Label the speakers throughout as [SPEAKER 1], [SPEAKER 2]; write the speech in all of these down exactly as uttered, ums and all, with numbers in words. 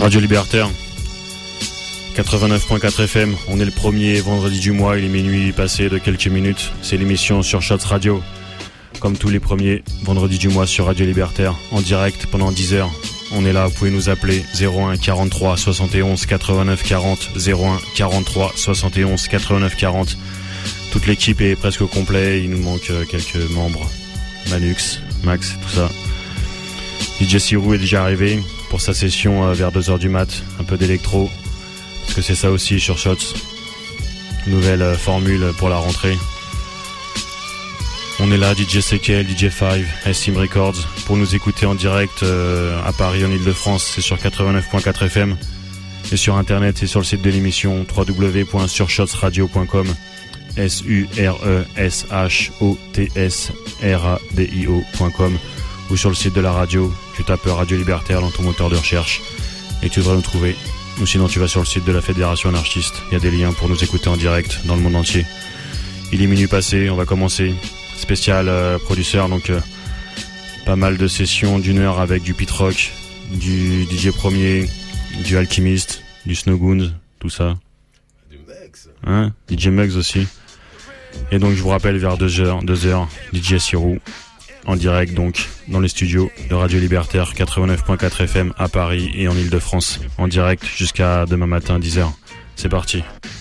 [SPEAKER 1] Radio Libertaire, quatre-vingt-neuf point quatre F M. On est le premier vendredi du mois, il est minuit passé de quelques minutes. C'est l'émission sur Shots Radio, comme tous les premiers vendredis du mois sur Radio Libertaire, en direct pendant dix heures. On est là, vous pouvez nous appeler zéro un quarante-trois soixante et onze quatre-vingt-neuf quarante, zéro un quarante-trois soixante et onze quatre-vingt-neuf quarante. Toute l'équipe est presque au complet, il nous manque quelques membres. Manux, Max, tout ça. D J Sirou est déjà arrivé pour sa session vers deux heures du mat, un peu d'électro, parce que c'est ça aussi sur Shots. Nouvelle formule pour la rentrée. On est là, D J C K L, D J cinq, S-Team Records, pour nous écouter en direct euh, à Paris, en Ile-de-France, c'est sur quatre-vingt-neuf point quatre F M. Et sur internet, c'est sur le site de l'émission w w w point surshotsradio point com, S U R E S H O T S R A D I O point com, ou sur le site de la radio, tu tapes Radio Libertaire dans ton moteur de recherche et tu devrais nous trouver. Ou sinon tu vas sur le site de la Fédération Anarchiste, il y a des liens pour nous écouter en direct dans le monde entier. Il est minuit passé, on va commencer. Spécial euh, producteur, donc euh, pas mal de sessions d'une heure avec du Pit Rock, du D J Premier, du Alchemist, du Snowgoons, tout ça. Du Mex. Hein, D J Muggs aussi. Et donc je vous rappelle vers deux heures, deux heures, D J Sirou, en direct donc dans les studios de Radio Libertaire quatre-vingt-neuf point quatre F M à Paris et en Ile-de-France, en direct jusqu'à demain matin dix heures. C'est parti.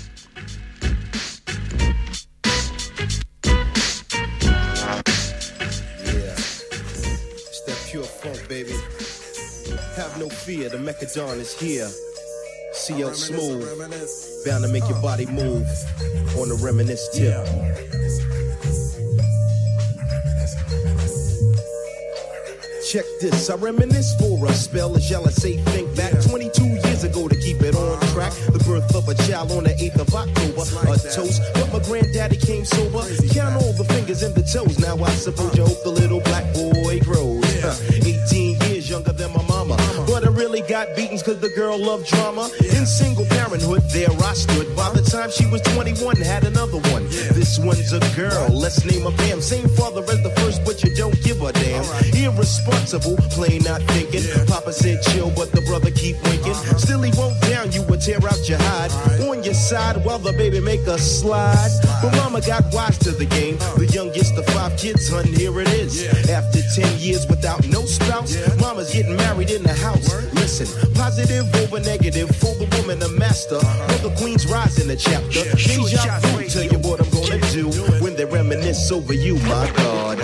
[SPEAKER 2] No fear, the Mechadon is here. C L Smooth, bound to make your body move on the reminisce tip. Check this, I reminisce for a spell, as y'all say, think back twenty-two years ago to keep it on track. The birth of a child on the eighth of October, a toast, but my granddaddy came sober. Count all the fingers and the toes, now I suppose you hope the little black boy grows. Huh, eighteen years younger than my mama, but I really got beatings cause the girl loved drama. In single parenthood, there I stood. By the time she was twenty-one, had another one. This one's a girl, let's name her Pam. Same father as the first, but you don't give a damn. Irresponsible, plain not thinking. Papa said chill, but the brother keep winking. Still he won't down, you would tear out your hide. On your side while the baby make a slide. But mama got wise to the game. The youngest of five kids, hun, here it is. After ten years without no spouse, mama's getting married in the house. Listen, positive over negative, for the woman a master. For the queens rise in the chapter. Deja vu, tell you what I'm gonna do when they reminisce over you, my God.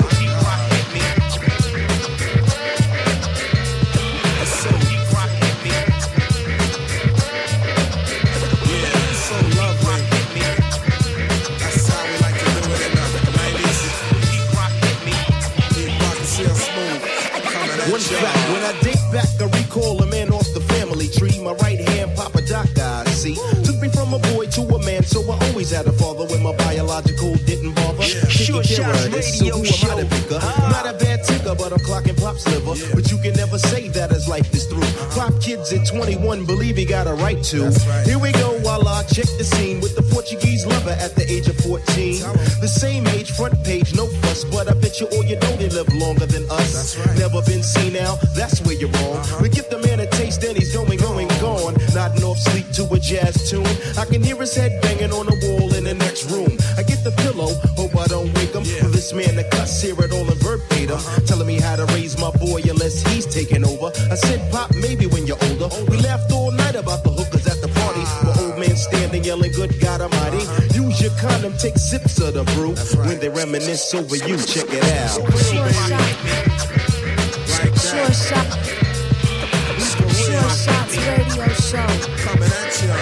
[SPEAKER 2] One fact, when I date back, I recall a man off the family tree. My right hand, Papa Doc, I see. Took me from a boy to a man, so I always had a father when my biological didn't bother. Yeah. Taking care of this, so who am I to pick her? Ah. Not a bad ticker, but I'm clocking Pop's liver. Yeah. But you can never say that as life is through. Pop kids at twenty-one believe he got a right to. Right. Here we go, while I check the scene with the Portuguese lover at the age of fourteen. The same age, front page, no fuss, but I bet you all you know they live longer than us. Right. Never been seen now, that's where you're wrong. Uh-huh. We give the man a taste, then he's going, going, gone. Nodding off sleep to a jazz tune. I can hear his head banging on the wall in the next room. I get the pillow, hope I don't wake him. Yeah. For this man to cuss, hear it all in verbatim. Uh-huh. Telling me how to raise my boy unless he's taking over. I said, Pop, maybe when you're older. We laughed all night about the hookers at the party. The old man standing yelling, good God Almighty. Use your condom, take sips of the brew. Right. When they reminisce over you, check it out.
[SPEAKER 3] Sure shot. Sure shot. Sure Shots Radio Show.
[SPEAKER 2] Coming at you.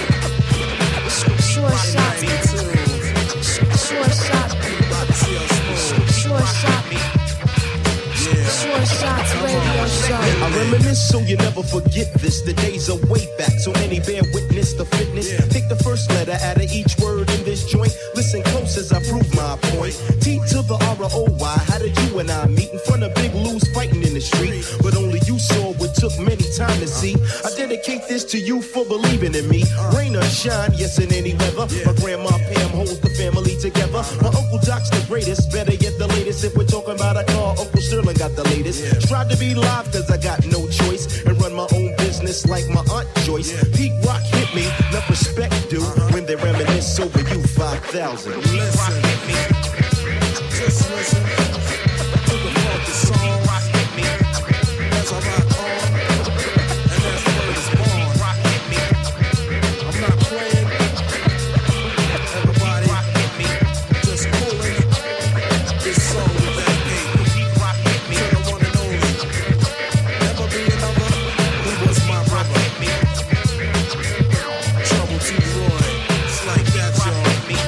[SPEAKER 3] Sure Shots. Sure Shot. Sure Shot. Sure Shots Radio Show.
[SPEAKER 2] I reminisce so you never forget this. The days are way back, so many bear witness the fitness. Yeah. Take the first letter out of each word in this joint. Listen close as I prove my point. T to the R O Y. How did you and I meet in front of Big Lou's fighting in the street? But only you saw what took many time to see. I dedicate this to you for believing in me. Rain or shine, yes, in any weather. My grandma Pam holds the family together. My Uncle Doc's the greatest, better yet the latest. If we're talking about a car, Uncle Sterling got the latest. Strive to be live cause I got no choice and run my own business. business like my Aunt Joyce. Pete Rock hit me, enough respect due when they reminisce over you five thousand. Pete Rock hit me. Just listen to the funky song. Rock hit me. As I rock on, and that's where it's born. Pete Rock hit me. I'm not playing. Everybody rock hit me. Just pulling this song with that beat. Pete Rock hit me. To the one and only. Never be another. Who was my brother? Hit me. Trouble T. Roy. It's like that, y'all.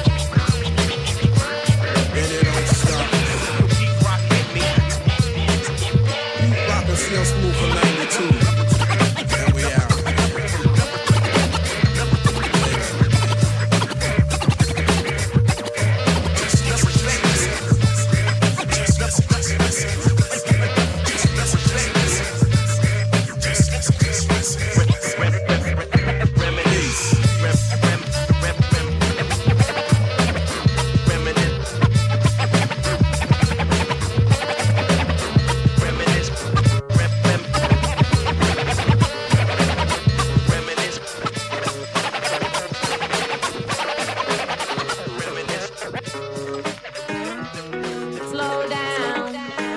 [SPEAKER 2] And it don't stop. Pete Rock hit me. Pete Rock and Feel Smooth for ninety-two. And we out.
[SPEAKER 3] Slow down.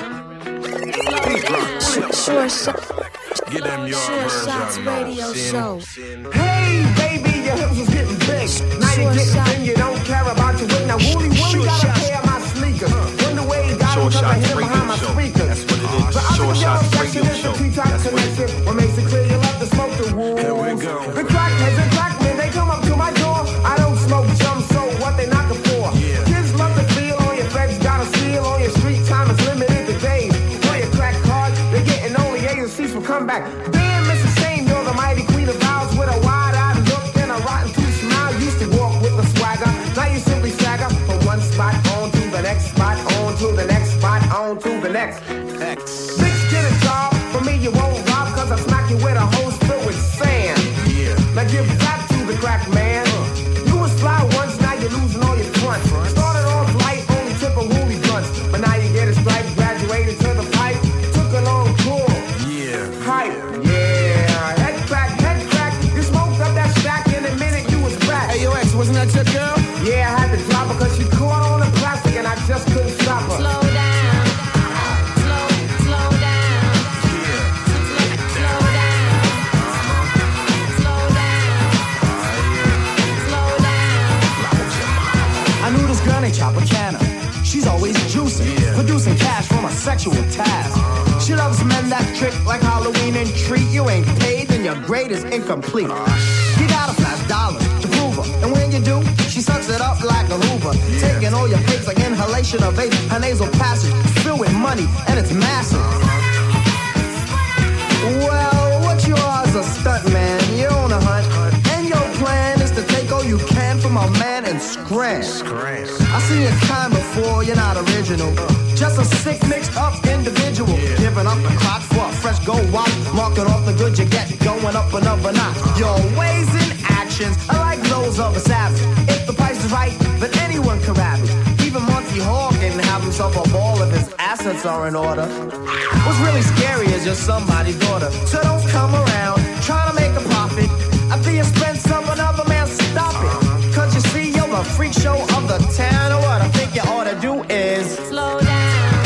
[SPEAKER 3] Sure shot.
[SPEAKER 4] Get them your
[SPEAKER 3] Sure Shots
[SPEAKER 4] version.
[SPEAKER 3] radio show.
[SPEAKER 5] Hey, baby, your hips was getting big. Now
[SPEAKER 3] Sure
[SPEAKER 5] you're getting
[SPEAKER 3] shot.
[SPEAKER 5] thin, you don't care about your weight. Now, Wooly Wooly
[SPEAKER 2] Sure
[SPEAKER 5] got a
[SPEAKER 2] shot.
[SPEAKER 5] pair of my sneakers. Wonder where he got
[SPEAKER 4] Sure
[SPEAKER 5] them, cause I
[SPEAKER 4] Shots
[SPEAKER 5] hit him
[SPEAKER 4] radio
[SPEAKER 5] behind my
[SPEAKER 4] show.
[SPEAKER 5] speakers.
[SPEAKER 4] That's what it is.
[SPEAKER 5] The other
[SPEAKER 4] Sure
[SPEAKER 5] with
[SPEAKER 4] Shots
[SPEAKER 5] y'all
[SPEAKER 4] radio
[SPEAKER 5] section is the
[SPEAKER 4] show.
[SPEAKER 5] T-top
[SPEAKER 4] That's what it is.
[SPEAKER 5] connection. What makes it clear you love to smoke the wolves.
[SPEAKER 4] Here we go.
[SPEAKER 5] The crackheads and crackmen, they come up to my door. I don't smoke chum, so what they knocking for?
[SPEAKER 4] Yeah.
[SPEAKER 5] Kids love to feel on your feds, got a seal on your street. Time is limited to days. Play a crack card, they're getting only agencies for comeback. Damn, Missus Shane, you're the mighty queen of vows with a wide-eyed look and a rotten tooth smile. Used to walk with a swagger, now you simply stagger from one spot on to the next spot, on to the next spot, on to the next.
[SPEAKER 4] X.
[SPEAKER 5] Bitch, get a job. For me, you won't rob, cause I smack you with a hose filled with sand.
[SPEAKER 4] Yeah.
[SPEAKER 5] Now give back to the crack man. You was fly once, now you're losing all your front. Started off light, only tip of woolly blunts. But now you get a stripe, graduated to the pipe. Took a long tour.
[SPEAKER 4] Yeah.
[SPEAKER 5] Hype, yeah. Head crack, head crack. You smoked up that stack in a minute, you was back.
[SPEAKER 2] Hey, yo, X, wasn't that your girl?
[SPEAKER 5] Yeah, I had to drop her cause she caught on the plastic and I just couldn't stop her.
[SPEAKER 3] Slow down. Slow, slow down.
[SPEAKER 4] Yeah.
[SPEAKER 3] Slow down. Slow down. Slow down.
[SPEAKER 6] I knew this girl named Tropicana. She's always juicing,
[SPEAKER 4] Yeah.
[SPEAKER 6] producing cash from a sexual task. She loves men that trick like Halloween and treat. You ain't paid, then your grade is incomplete. You gotta flash dollars to prove her, and when you do, she sucks it up like a Hoover. Taking all your pigs like inhalation of vape. Her nasal passage is filled with money, and it's massive. Well, what you are is a stunt man. You're on a hunt, and your plan is to take all you can from a man and scram.
[SPEAKER 4] Scram.
[SPEAKER 6] I seen your kind before, you're not original. Just a sick mixed up individual. Giving up the clock for a fresh gold watch. Marking off the good you get, going up another notch. Your ways and actions are like those of a savage. If the price is right, then anyone can ravage. Even Monty Hall can have himself a ball if his assets are in order. What's really scary is you're somebody's daughter. So don't come around trying to make a profit at the expense of another man. Stop it. Cause you see, you're the freak show of the town. And what I think you ought to do is
[SPEAKER 3] Slow down.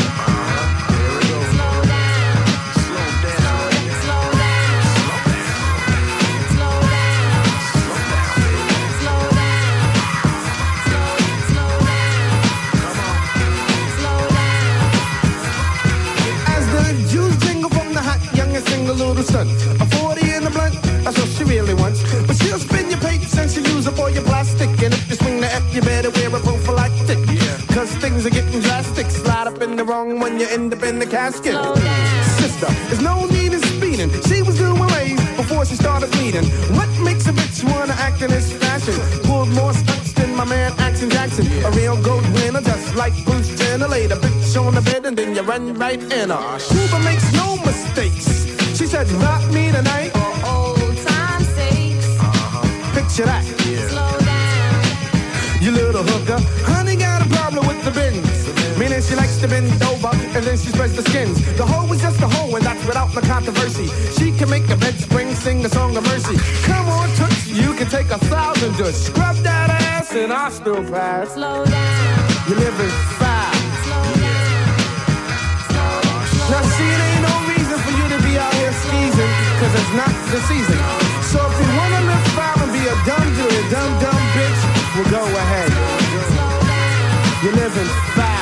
[SPEAKER 3] Slow down. Slow down. Slow down. Slow down. Slow down. Slow down. Slow down.
[SPEAKER 5] As the juice jingle from the hot young and single little stunt. A forty in the blunt, that's what she really wants. But she'll spin your papers and she'll use up all your plastic. And if you swing the F, you better wear a prophylactic.
[SPEAKER 4] Yeah.
[SPEAKER 5] Cause things are getting drastic. Slide up in the wrong when you end up in the casket.
[SPEAKER 3] Slow down.
[SPEAKER 5] Sister, there's no need in speeding. She was doing ways before she started bleeding. What makes a bitch wanna act in this fashion? Pulled more stunts than my man Action Jackson. A real gold winner, just like Bruce Jenner. Laid a bitch on the bed and then you run right in her. Cuba makes no mistakes. She said, rock me tonight.
[SPEAKER 3] For old time's sake.
[SPEAKER 5] Picture that.
[SPEAKER 3] Slow down.
[SPEAKER 5] You little hooker. Honey got a problem with the bends. Meaning she likes to bend over and then she spreads the skins. The hoe is just a hoe, and that's without the controversy. She can make a bed spring, sing a song of mercy. Come on, Toots, you can take a thousand, just scrub that ass, and I'll still pass.
[SPEAKER 3] Slow down.
[SPEAKER 5] You're living fast.
[SPEAKER 3] Slow down. Slow down.
[SPEAKER 5] Now see, it ain't no reason for you to be out here skeezing, cause it's not the season. So if you wanna live foul and be a dumb dude, a dumb dumb bitch, well go ahead. You're living foul.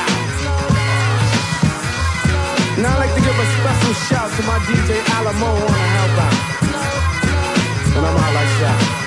[SPEAKER 5] Now I'd like to give a special shout to my D J Alamo on the help out. And I'm out like that.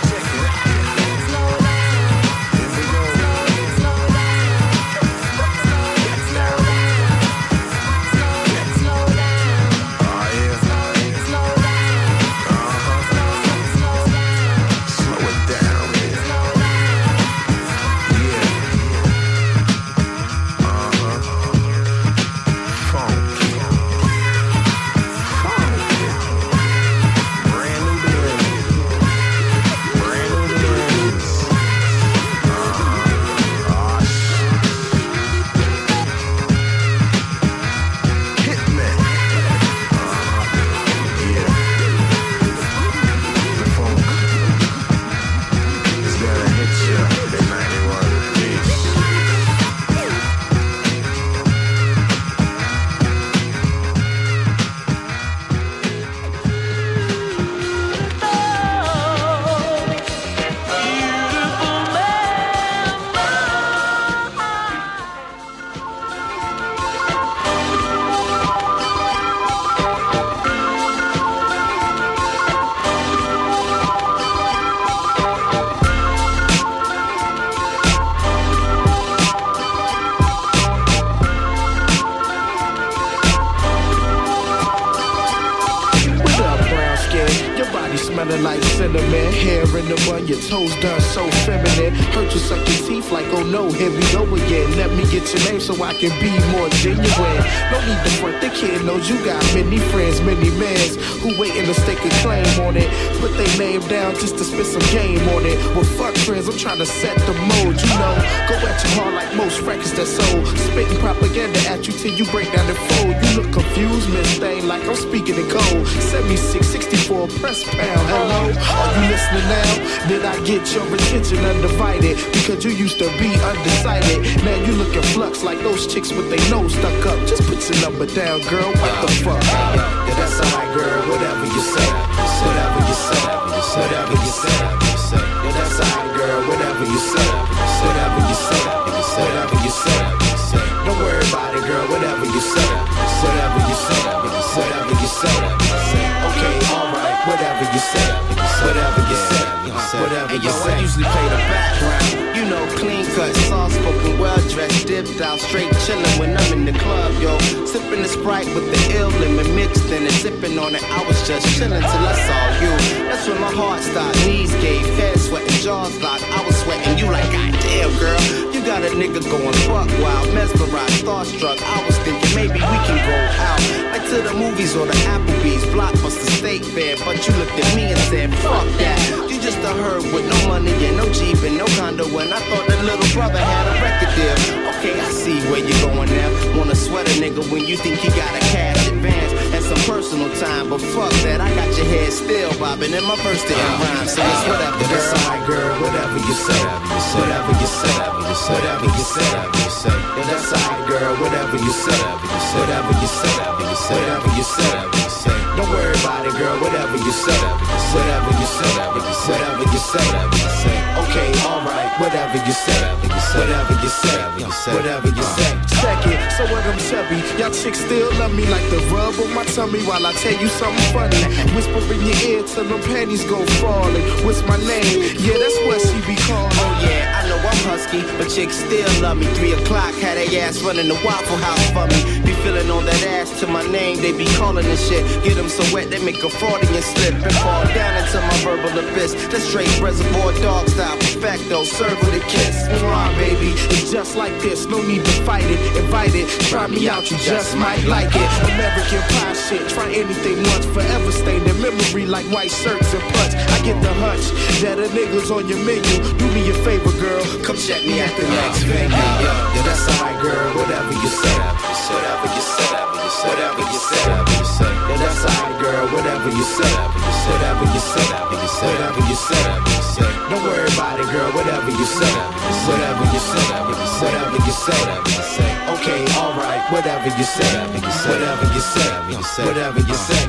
[SPEAKER 5] smelling like cinnamon. Hair in the bun, your toes done so feminine. Hurt you suck your teeth like, oh no, here we go again. Let me get your name so I can be more genuine. No need to front, the kid knows you got many friends, many mans who waiting to stake a claim on it. Put their name down just to spit some game on it. Well, fuck friends, I'm trying to set the mode, you know. Go at you hard like most records that sold. Spitting propaganda at you till you break down the fold. You look confused, Miss Thing, like I'm speaking in code. seventy-six sixty-four, press pound. Hello, are you listening now? Did I get your attention undivided? Because you used to be undecided. Now you looking flux like those chicks with their nose stuck up. Just put your number down, girl. What the fuck? Yeah, that's alright, girl. Whatever you say, whatever you say, whatever you say. Yeah, that's alright, girl. Whatever you say, whatever you say, whatever you say. Don't worry about it, girl. Whatever you say, whatever you say, whatever you say. Okay, alright. Whatever you say, whatever you say, whatever you say. I usually play the background. You know, clean cut, soft spoken, well dressed, dipped out, straight chillin' when I'm in the club, yo. Sipping the Sprite with the ill lemon mixed in and sipping on it. I was just chillin' till I saw you. That's when my heart stopped, knees gave, head sweating, jaws locked. I was sweating, you like, goddamn, girl. You got a nigga going buck wild, mesmerized, starstruck. I was thinking maybe we can go out, like to the movies or the Applebee's, Blockbuster, State Fair. But you looked at me and said, fuck that. You just a herb with no money and no Jeep and no condo. And I thought the little brother had a record deal. Okay, I see where you're going now. Wanna sweat a nigga when you think you got a cash advance and some personal time. But fuck that, I got your head still bobbing in my verse didn't rhyme. So it's whatever, girl. That's alright, girl. Whatever you say, whatever you say, whatever you say. Yeah, that's alright, girl. Whatever you say, whatever you say, whatever you say. Don't worry about it, girl. Whatever you say, whatever you say, whatever you say. Okay, alright. Whatever you say, whatever you say, whatever you say. Second, so what I'm chubby. Y'all chicks still love me like the rub on my tummy while I tell you something funny. Whisper in your ear till them panties go falling. What's my name? Yeah, that's what she be calling. Oh yeah, I know I'm husky, but chicks still love me. Three o'clock, had they ass running the Waffle House for me. Be feeling on that ass to my name, they be calling and shit. Get them so wet they make a Freudian slip and fall down into my verbal abyss. That's straight Reservoir Dog style, perfecto, serve with a kiss. Mwah, baby, it's just like this, no need to fight it. Invite it, try me out, you just might like it. American Pie shit, try anything once, forever stain in memory like white shirts and putts. I get the hunch that a nigga's on your menu. Do me a favor, girl, come
[SPEAKER 2] check me at the next venue. Yeah, that's alright, girl, whatever you say. Whatever you say, whatever you say. Yeah, that's alright, girl, whatever you say. Whatever you say, whatever you say. Don't worry about it, girl, whatever you say. Whatever you say, whatever you say. Okay, alright, whatever you say. Whatever you say, whatever you say.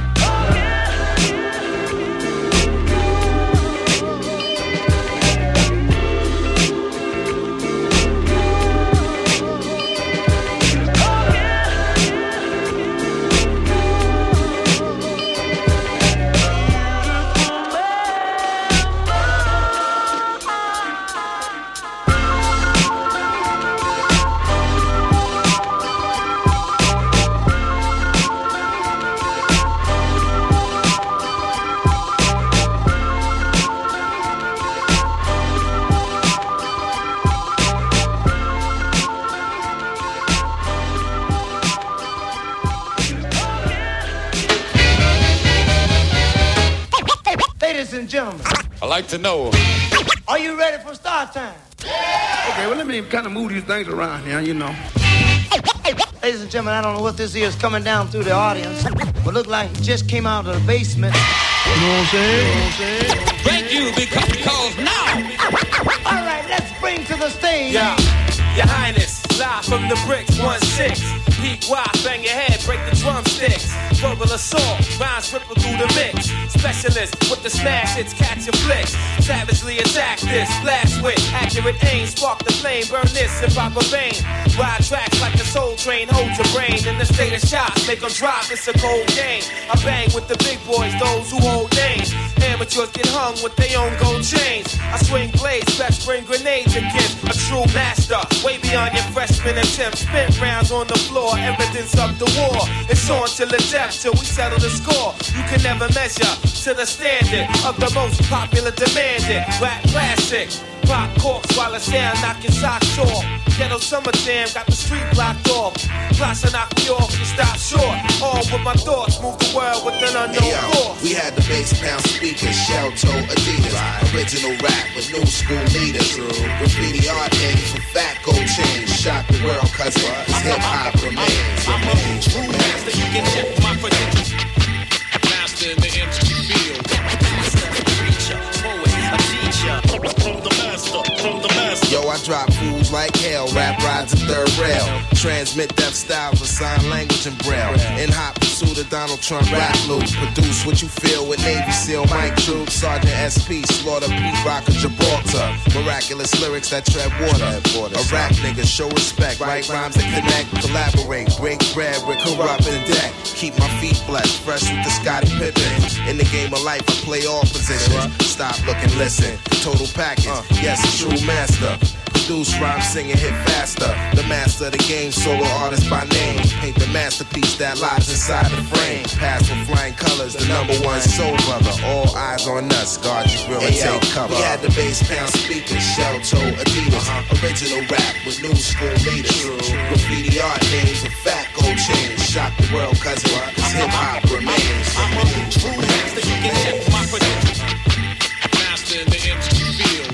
[SPEAKER 7] I'd like to know,
[SPEAKER 8] are you ready for start time?
[SPEAKER 9] Okay, well, let me kind of move these things around here, you know.
[SPEAKER 8] Ladies and gentlemen, I don't know what this is coming down through the audience, but look like it just came out of the basement.
[SPEAKER 9] You know what I'm saying? You know what I'm saying?
[SPEAKER 7] thank you because now.
[SPEAKER 8] All right, let's bring to the stage.
[SPEAKER 10] Yeah, Your Highness, live from the bricks, one six. Peak wide, bang your head, break the drumsticks. Verbal assault, rhymes ripple through the mix. Specialist with the smash hits, catch your flicks. Savagely attack this, blast with accurate aim. Spark the flame, burn this in proper vein. Ride tracks like a soul train, hold your brain in the state of shock. Make them drop, it's a cold game. I bang with the big boys, those who hold names. Amateurs get hung with their own gold chains. I swing blades, best bring grenades and give a true master. Way beyond your freshman attempt. Spin rounds on the floor, evidence of the war. It's on till the death, till we settle the score. You can never measure to the standard of the most popular demanded rap classic. Pop corks while I sound knocking socks off. Ghetto summer jam got the street blocked off. Plus I knock me off and stop short. All with my thoughts, move the world with an unknown
[SPEAKER 2] hey, yo,
[SPEAKER 10] force.
[SPEAKER 2] We had the bass pound speakers, shell toe Adidas. Right. Original rap with new school leaders. True. Graffiti art names with fat gold chains. Shock the world cause it's hip hop remains.
[SPEAKER 7] I'm a true master, you can check my credentials. Master in the industry field.
[SPEAKER 10] Master, preacher, poet, a teacher.
[SPEAKER 7] From the master, from the master.
[SPEAKER 2] Yo, I drop fools like hell, rap rides a third rail. Transmit deaf styles with sign language and braille. In hot pursuit of Donald Trump rap loop. Produce what you feel with Navy SEAL Mike Troop. Sergeant S P, Slaughter Pete Rocker Gibraltar. Miraculous lyrics that tread water. A rap nigga, show respect. Write rhymes that connect, collaborate. Break bread with corrupt and deck. Keep my feet blessed, fresh with the Scottie Pippen. In the game of life, I play all positions. Stop, look, and listen. Total package, yes, a true master. Produce rhyme, singing, hit faster. The master of the game, solo artist by name. Paint the masterpiece that lies inside the frame. Pass with flying colors, the number one soul brother. All eyes on us, guard your grill and take cover. We had the bass pound speakers, shell toe Adidas. Original rap with new school leaders. Graffiti art names with fat gold chains. Shock the world cause hip hop remains.
[SPEAKER 7] I'm a true master, you can check my credentials. Master in the industry field.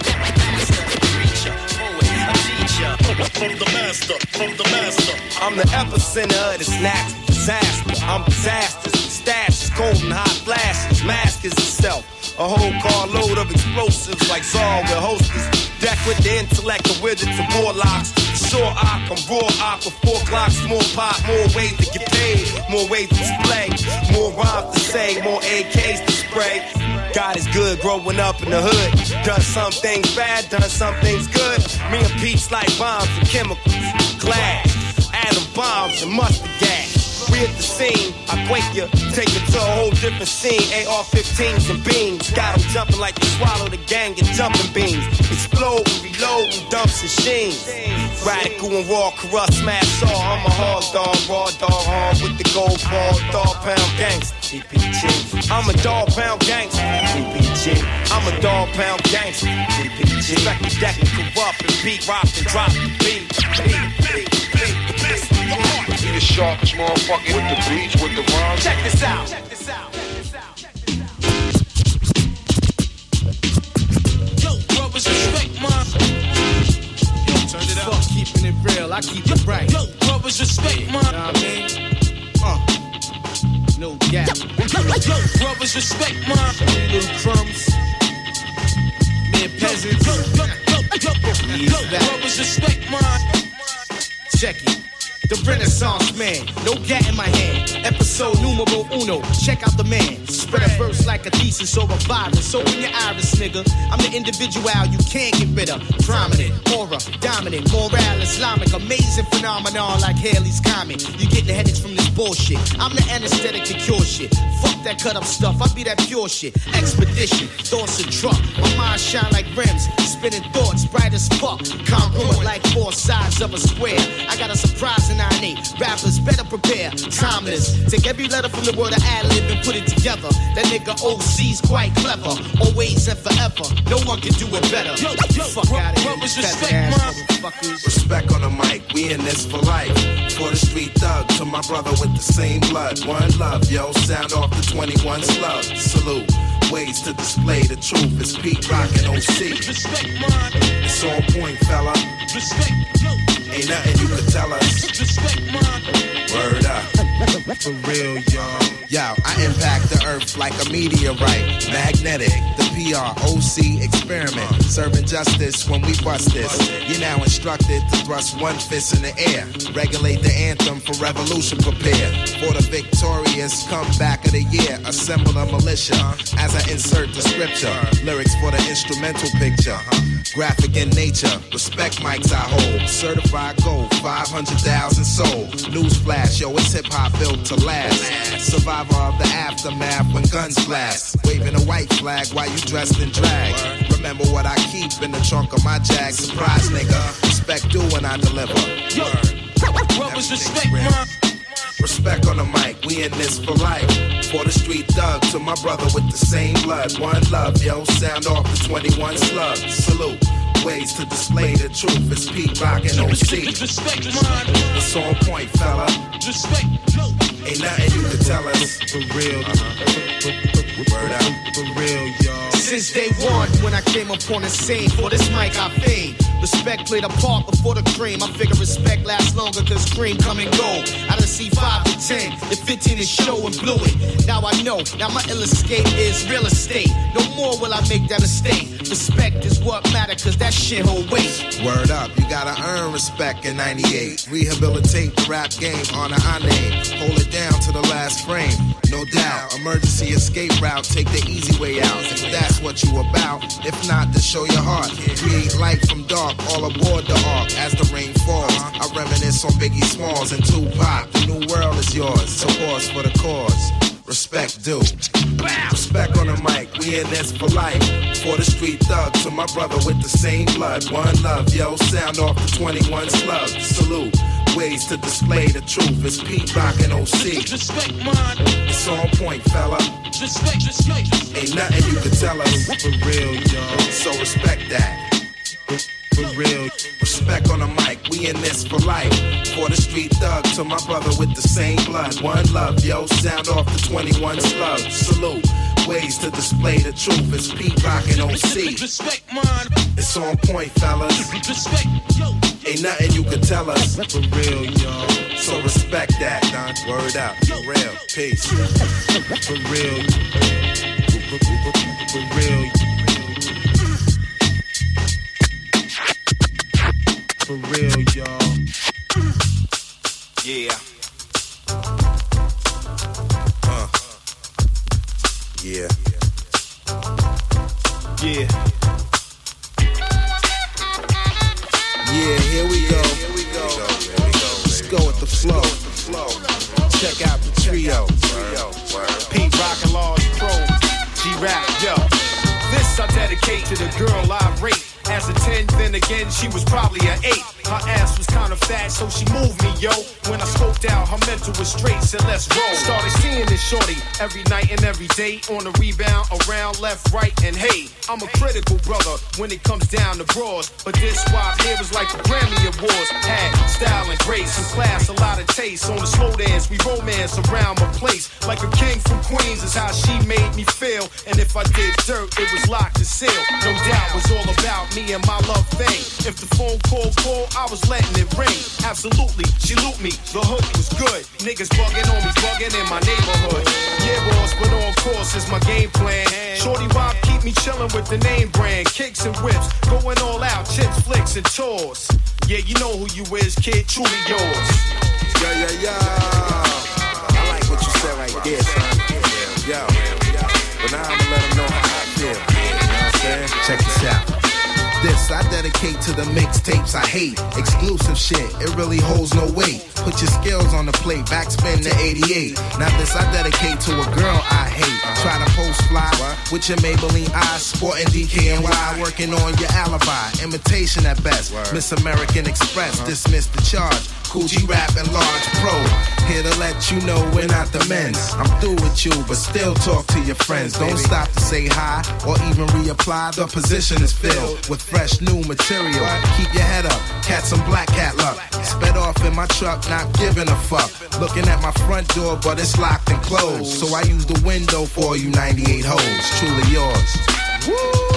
[SPEAKER 7] From the master, from the master.
[SPEAKER 10] I'm the epicenter of this natural disaster. I'm disastrous, stashes, cold and hot flashes. Mask is itself, a whole carload of explosives like Saul with hostess. Deck with the intellect of widgets and warlocks. Sure, I can raw ock with four clocks, more pop, more ways to get paid, more ways to display, more rhymes to say, more A Ks to spray. God is good growing up in the hood. Done some things bad, done some things good. Me and Pete's like bombs and chemicals, glass, atom bombs and mustard gas. We at the scene, I quake you, take it to a whole different scene. A R fifteens and beams, got them jumping like you swallow the gang and jumping beans. Explode and reload and dumps and sheens. Radical and raw, corrupt, smash all. I'm a hard dog, raw dog, hard with the gold ball, dog pound gangster. D P G. I'm a dog pound gangster. D P G. I'm a dog pound gangster. D P G. Respect the deck and corrupt and beat, rock and drop the beat.
[SPEAKER 7] Be the sharpest motherfucker with the beats, with the rhymes.
[SPEAKER 10] Check this out. Check this out. Yo, brothers, respect mine. I keep it right.
[SPEAKER 7] Yo, brothers, respect
[SPEAKER 10] yeah,
[SPEAKER 7] my.
[SPEAKER 10] Know what I mean? Uh, no gap.
[SPEAKER 7] Yo, brothers, respect my.
[SPEAKER 10] Little crumbs. Mere peasants.
[SPEAKER 7] Yo, yo, yo, yo, yo, yo, brothers, respect my.
[SPEAKER 10] Check it. The Renaissance man, no gat in my hand. Episode numero uno, check out the man. Spread a verse like a thesis or a virus. Open your iris, nigga. I'm the individual you can't get rid of. Prominent, aura, dominant, moral, Islamic, amazing phenomenon like Haley's Comet. You getting the headaches from this bullshit. I'm the anesthetic to cure shit. Fuck that cut up stuff, I be that pure shit. Expedition, thoughts and truck. My mind shine like rims, spinning thoughts bright as fuck. Congruent like four sides of a square. I got a surprise in nine eight. Rappers better prepare. Timeless. Take every letter from the world of ad-lib and put it together. That nigga O C's quite clever. Always and forever. No one can do it better.
[SPEAKER 7] Yo, yo,
[SPEAKER 10] fuck out of here.
[SPEAKER 7] brothers, respect my.
[SPEAKER 10] Motherfuckers.
[SPEAKER 4] Respect on the mic, we in this for life. For the street thug, to my brother with the same blood. One love, yo, sound off the twenty-one slug. Salute. Ways to display the truth. It's Pete Rock and O C.
[SPEAKER 7] Respect mine.
[SPEAKER 4] It's on point, fella.
[SPEAKER 7] Respect, yo.
[SPEAKER 4] Ain't nothing you can tell us.
[SPEAKER 7] Respect mine.
[SPEAKER 4] Word up.
[SPEAKER 10] For real, y'all. Yo, I impact the earth like a meteorite. Magnetic, the P R O C experiment. Serving justice when we bust this. You're now instructed to thrust one fist in the air. Regulate the anthem for revolution, prepare. For the victorious comeback of the year. Assemble a militia as I insert the scripture. Lyrics for the instrumental picture. Graphic in nature. Respect mics I hold. Certified gold, five hundred thousand sold. Newsflash, yo, it's hip hop built to last. Survivor of the aftermath when guns blast. Waving a white flag while you dressed in drag. Remember what I keep in the trunk of my Jag. Surprise, nigga. Respect due when I deliver.
[SPEAKER 7] Yo, brothers, respect mine.
[SPEAKER 4] Respect on the mic, we in this for life. For the street thug, to my brother with the same blood. One love, yo, sound off the twenty-one slug. Salute. Ways to display the truth. It's Pete Rock and O C.
[SPEAKER 7] Respect mine.
[SPEAKER 4] It's on point, fella.
[SPEAKER 7] Respect, yo.
[SPEAKER 4] Ain't nothing you can tell us.
[SPEAKER 10] For real,
[SPEAKER 4] uh-huh. Word out.
[SPEAKER 10] For real, y'all. Since day one, when I came upon the scene, for this mic I fade. Respect played a part before the cream. I figure respect lasts longer cause cream come and go. I done see five to ten, the fifteen is show and blew it. Now I know, now my ill escape is real estate. No more will I make that mistake. Respect is what matter cause that shit hold weight. Word up, you gotta earn respect in ninety-eight. Rehabilitate the rap game, honor our name. Hold it down to the last frame, no doubt. Emergency escape route, take the easy way out. If that's what you about, if not, then show your heart. Create light from dark, all aboard the ark. As the rain falls, I reminisce on Biggie Smalls and Tupac. The new world is yours, so pause for the cause. Respect due. Respect on the mic, we in this for life. For the street thug, to my brother with the same blood. One love, yo, sound off the twenty-one slug. Salute. Ways to display the truth. It's Pete Rock and O C.
[SPEAKER 7] Respect mine.
[SPEAKER 4] It's on point, fella.
[SPEAKER 7] Respect, respect.
[SPEAKER 4] Ain't nothing you can tell us.
[SPEAKER 10] For real, y'all.
[SPEAKER 4] So respect that.
[SPEAKER 10] For real.
[SPEAKER 4] Respect on the mic, we in this for life. For the street thug, to my brother with the same blood. One love, yo, sound off the twenty-one slug. Salute. Ways to display the truth. It's Pete Rock and O C.
[SPEAKER 7] Respect mine.
[SPEAKER 4] It's on point, fellas.
[SPEAKER 7] Respect, yo.
[SPEAKER 4] Ain't nothing you can tell us.
[SPEAKER 10] For real, y'all.
[SPEAKER 4] So respect that, Don. Word out. For real. Peace.
[SPEAKER 10] For real. For real. For real, y'all.
[SPEAKER 4] Yeah. Uh. Yeah.
[SPEAKER 10] Yeah. Yeah, here we go.
[SPEAKER 4] Here we go.
[SPEAKER 10] Let's go with the flow. Check out the trio. Pete Rock and Laws Pro. G-Rap, yo. This I dedicate to the girl I rate. As a ten, then again, she was probably an eight. Her ass was kinda fat, so she moved me, yo. When I scoped out, her mental was straight, said let's roll. Started seeing this shorty every night and every day. On the rebound, around, left, right, and hey. I'm a critical brother when it comes down to bras. But this swap here was like the Grammy Awards. Had style and grace and class, a lot of taste. On the slow dance, we romance around my place. Like a king from Queens is how she made me feel. And if I did dirt, it was locked and sealed. No doubt, it was all about me and my love thing. If the phone call call, I was letting it ring. Absolutely, she looped me. The hook was good. Niggas bugging on me, bugging in my neighborhood. Yeah, boss, but on course is my game plan. Shorty Rob keep me chillin' with the name brand. Kicks and whips, going all out. Chips, flicks, and tours. Yeah, you know who you is, kid. Truly yours.
[SPEAKER 4] Yeah, yeah, yeah. I like what you said right there, son. Yo, but now I'ma let them know how I feel. You know what I'm saying?
[SPEAKER 2] Check this out. This I dedicate to the mixtapes I hate. Exclusive shit, it really holds no weight. Put your skills on the plate, backspin to eighty-eight. Now this I dedicate to a girl I hate. Try to post fly with your Maybelline eyes, sporting D K N Y, working on your alibi. Imitation at best. Miss American Express, dismiss the charge. Coochie rap and large pro. Here to let you know we're not the men's. I'm through with you, but still talk to your friends. Don't stop to say hi or even reapply. The position is filled with fresh new material. Keep your head up, catch some black cat luck. Sped off in my truck, not giving a fuck. Looking at my front door, but it's locked and closed. So I use the window for you ninety-eight hoes. Truly yours. Woo!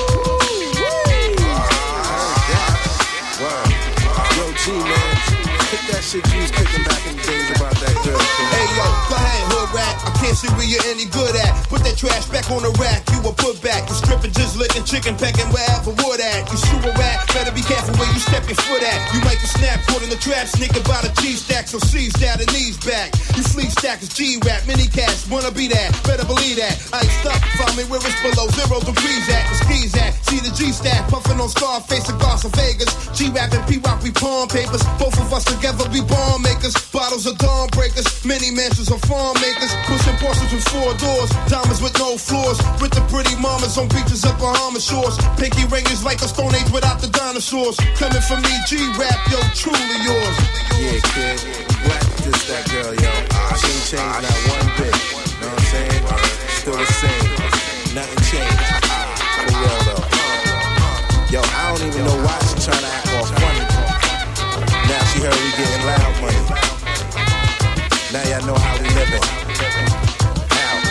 [SPEAKER 4] Yo, G, man. Kick that shit you was kicking back in the days about that girl.
[SPEAKER 11] Hey yo, go ahead, hood rat. I can't see where you're any good at. Put that trash back on the rack. You a put back. You stripping, just licking, chicken pecking wherever wood at. You sewer rat. Better be careful where you step your foot at. You make a snap, caught in the trap, sneaking by the G stack, so C's down and knees back. You sleep stackers, G rap, mini cash, wanna be that. Better believe that. I ain't stuck. Find me where it's below zero degrees at. The skis at. See the G stack, puffing on Scarface, cigars of Vegas. G rap and P rock, we pawn papers. Both of us together be bomb makers, bottles of dawn breakers, many mansions of farm makers, pushing Porsches with four doors, diamonds with no floors, with the pretty mamas on beaches of Bahama shores, pinky ringers like the Stone Age without the dinosaurs, coming from me, G-Rap, yo, truly yours.
[SPEAKER 4] Yeah, kid, glad you dissed that girl, yo. She ain't changed not one bit, know what I'm saying? Still the same, nothing changed, for real though. Yo, I don't even know why she tryna act all funny. Now she heard we getting loud money. Now y'all know how we living. Out.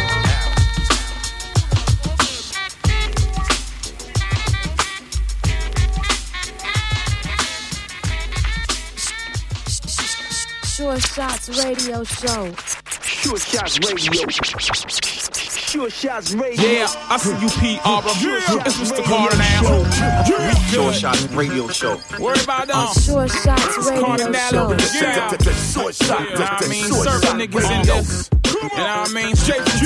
[SPEAKER 3] Short Shots Radio Show.
[SPEAKER 11] Short Shots Radio. Short Shots Radio.
[SPEAKER 12] Yeah, I see you, P. Arbor. Yeah. It's Mister Carter now. Yeah.
[SPEAKER 11] Short Shots Radio Show.
[SPEAKER 12] Worry about them.
[SPEAKER 3] Short Shots Radio Show.
[SPEAKER 12] Yeah.
[SPEAKER 11] Short Shots.
[SPEAKER 12] You know what I mean? Serving niggas in this. You know what I mean? Straight from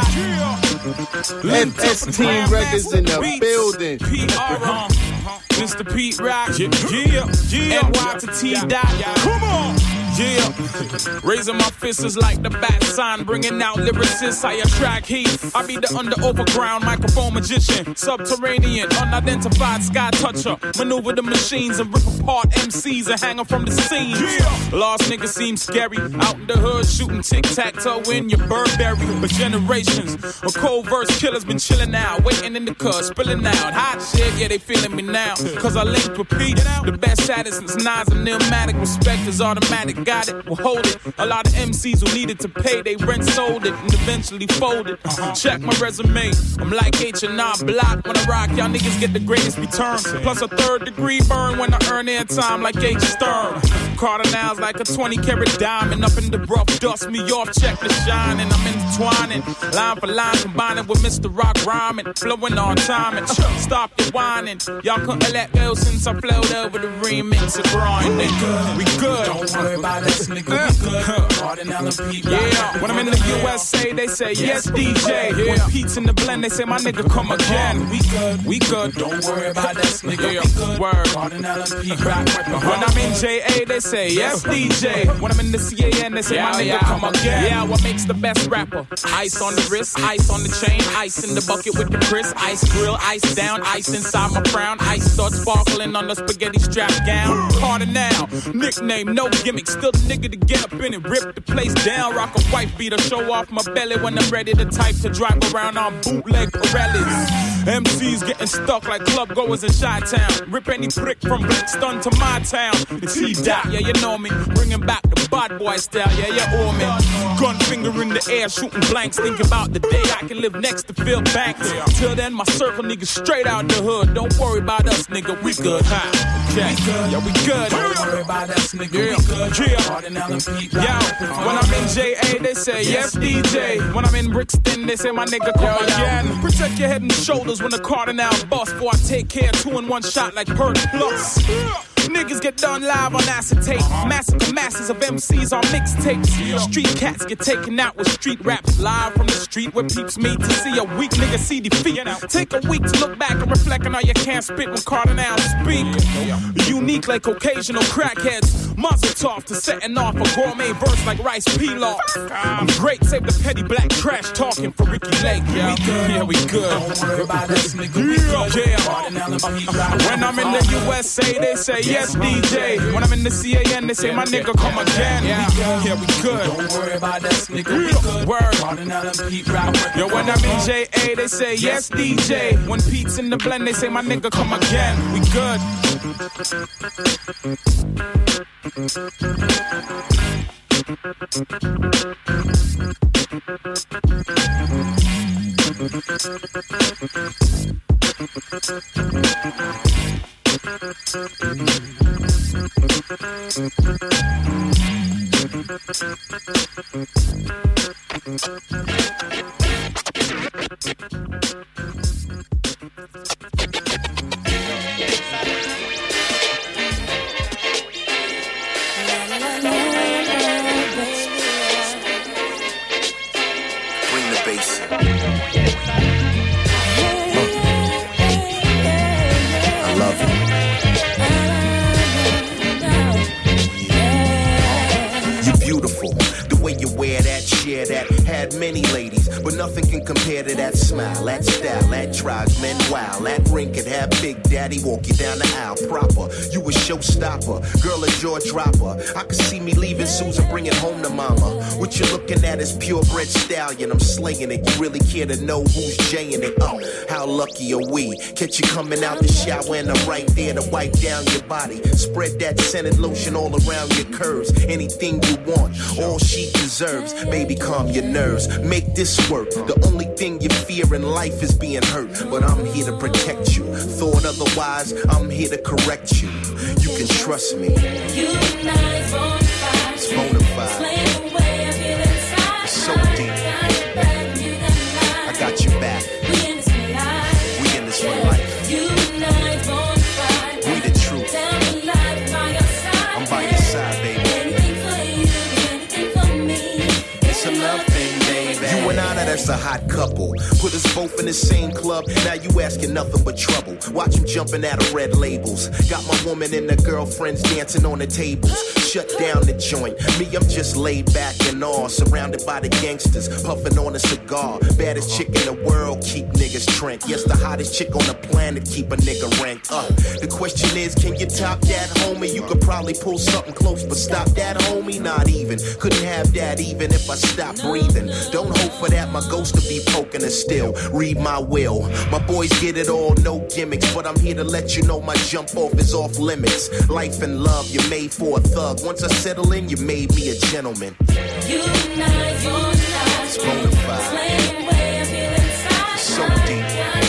[SPEAKER 12] T.
[SPEAKER 11] M S Team Records in the building.
[SPEAKER 12] P. Arbor. Mister Pete Rock. Yeah. Yeah. N Y to T. Dot. Come on. Yeah, raising my fists is like the bat sign, bringing out lyricists, I attract heat. I be the under overground microphone magician, subterranean, unidentified sky toucher. Maneuver the machines and rip apart M Cs and hang them from the scenes. Yeah. Lost niggas seem scary, out in the hood shooting tic-tac-toe in your Burberry. But generations of cold verse killers been chilling out, waiting in the car, spilling out. Hot shit, yeah, they feeling me now, cause I linked with Pete. The best at it since Nas and Illmatic, respect is automatic. Got it, we'll hold it. A lot of M Cs who needed to pay, they rent sold it and eventually folded. Uh-huh. Check my resume, I'm like H and R Block. When I rock, y'all niggas get the greatest return. Plus a third degree burn when I earn airtime like H Stern. Carter now's like a twenty karat diamond. Up in the rough, dust me off, check the shine. And I'm intertwining, line for line, combining with Mister Rock rhyming. Flowing on time and stop your whining. Y'all couldn't let go since I flowed over the remix of grind. We good, we good. Don't worry about this nigga, we good. Yeah, when I'm in the U S A, they say yes, D J. When Pete's in the blend, they say my nigga come again. We good, we good. Don't worry about this nigga, we good. Word. When I'm in J A, they say yes, D J. When I'm in the C A N, they say my nigga come again. Yeah, what makes the best rapper? Ice on the wrist, ice on the chain, ice in the bucket with the Chris, ice grill, ice down, ice inside my crown, ice starts sparkling on the spaghetti strap gown. Harder now, nickname, no gimmick, still the nigga to get up in it, rip the place down, rock a white beater, show off my belly when I'm ready to type to drive around on bootleg Pirellis. M Cs getting stuck like club goers in Chi-Town. Rip any prick from Blackstone to my town. It's T-Dot, yeah, you know me. Bringing back the bad boy style, yeah, you owe me. Gun finger in the air, shooting blanks. Think about the day I can live next to Phil Banks. Till then, my circle niggas straight out the hood. Don't worry about us, nigga, we good. Ha. check. Yeah, we good.
[SPEAKER 13] Don't worry about us, nigga.
[SPEAKER 12] Yeah.
[SPEAKER 13] We good.
[SPEAKER 12] Yeah.
[SPEAKER 13] Cardinal and Pete
[SPEAKER 12] Yo, when I'm in J A, they say yes, D J. When I'm in Brixton, they say my nigga come again. Protect your head and shoulders when the Cardinal bust. Before I take care, two in one shot like Perk Plus. Niggas get done live on acetate. Massacre masses of M Cs on mixtapes. Street cats get taken out with street raps. Live from the street where peeps meet to see a weak nigga see defeat. Take a week to look back and reflect on how you can't spit when Cardinal speak. Unique like occasional crackheads. Muzzle tough to setting off a gourmet verse like Rice Pilaf. I'm great, save the petty black trash talking for Ricky Lake. Yeah, we good. Yeah, we good.
[SPEAKER 13] Don't worry about us, nigga. We good.
[SPEAKER 12] Yeah.
[SPEAKER 13] Cardinal and Pete Rock.
[SPEAKER 12] When I'm in the U S A, they say yes, D J. When I'm in the C A N, they say my nigga come again. Yeah, yeah, we good.
[SPEAKER 13] Don't worry about us, nigga. We good.
[SPEAKER 12] Word.
[SPEAKER 13] Cardinal and Pete Rock.
[SPEAKER 12] Yo, when I'm in J A, they say yes, D J. When Pete's in the blend, they say my nigga come again. We good.
[SPEAKER 4] Bring the bass in. I love it. You beautiful. The way you wear that, share that. Had many ladies, but nothing can compare to that smile, that style, that drives men wild. That ring could have Big Daddy walk you down the aisle proper. You a showstopper, girl a jaw dropper. I could see me leaving Susan, bringing home to mama. What you're looking at is purebred stallion. I'm slaying it. You really care to know who's jaying it? Oh, how lucky are we? Catch you coming out the shower and I'm right there to wipe down your body. Spread that scented lotion all around your curves. Anything you want, all she deserves. Baby, calm your nerves. Make this work. The only thing you fear in life is being hurt. But I'm here to protect you. Thought otherwise, I'm here to correct you. You can trust me.
[SPEAKER 14] You and I is bonafide.
[SPEAKER 4] It's bonafide.
[SPEAKER 14] Explain the way I feel inside.
[SPEAKER 4] It's so deep. I got you back.
[SPEAKER 14] We in this for life.
[SPEAKER 4] We in this for life.
[SPEAKER 14] You and I is bonafide.
[SPEAKER 4] We the truth.
[SPEAKER 14] Tell me life by your side.
[SPEAKER 4] I'm by your side, baby.
[SPEAKER 14] Anything for you, anything for me.
[SPEAKER 4] It's a love thing, baby. You and I, now that's a hot couple. Put us both in the same club. Now you asking nothing but trouble. Watch him jumping out of red labels. Got my woman and the girlfriends dancing on the tables. Shut down the joint. Me, I'm just laid back and all. Surrounded by the gangsters, puffing on a cigar. Baddest chick in the world, keep niggas trank. Yes, the hottest chick on the planet, keep a nigga ranked up. The question is, can you top that, homie? You could probably pull something close, but stop that, homie? Not even. Couldn't have that even if I stopped breathing. Don't hope for that, my ghost to be poking us still. Read my will. My boys get it all, no gimmicks. But I'm here to let you know my jump off is off limits. Life and love, you're made for a thug. Once I settle in, you made me a gentleman.
[SPEAKER 14] You and I is bonafide.
[SPEAKER 4] It's bonafide.
[SPEAKER 14] Explain the way I feel inside.
[SPEAKER 4] It's so deep.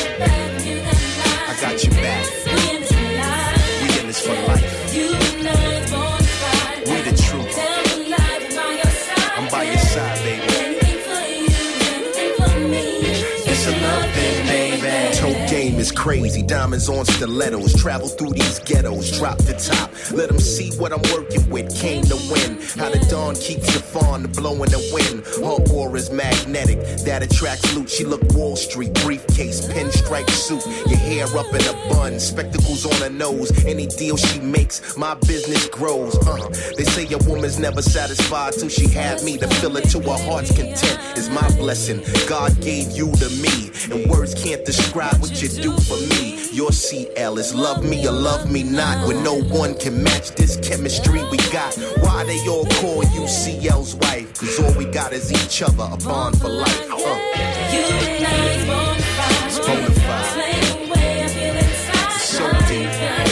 [SPEAKER 4] I got you back.
[SPEAKER 14] We in this for life.
[SPEAKER 4] We in this for life.
[SPEAKER 14] You and I is bonafide.
[SPEAKER 4] We the truth.
[SPEAKER 14] Tell me life by your side.
[SPEAKER 4] I'm by your side, baby.
[SPEAKER 14] Anything for you, anything for me.
[SPEAKER 4] It's a love thing, baby. Tote game is crazy. Diamonds on stilettos. Travel through these ghettos. Drop the top. Let them see what I'm working with. Came to win. How the dawn keeps the fawn to blow in the wind. Her aura is magnetic. That attracts loot. She look Wall Street. Briefcase. Pinstripe suit. Your hair up in a bun. Spectacles on her nose. Any deal she makes, my business grows. Uh, they say a woman's never satisfied till she had me. To fill it to her heart's content is my blessing. God gave you to me. And words can't describe what you do for me. Your C L is love me or love me not. When no one can match this chemistry we got. Why they all call you C L's wife? Cause all we got is each other, a bond for life. Uh.
[SPEAKER 14] You and I is bonafide.
[SPEAKER 4] It's bonafide.
[SPEAKER 14] Explain the way I feel inside.
[SPEAKER 4] It's so deep.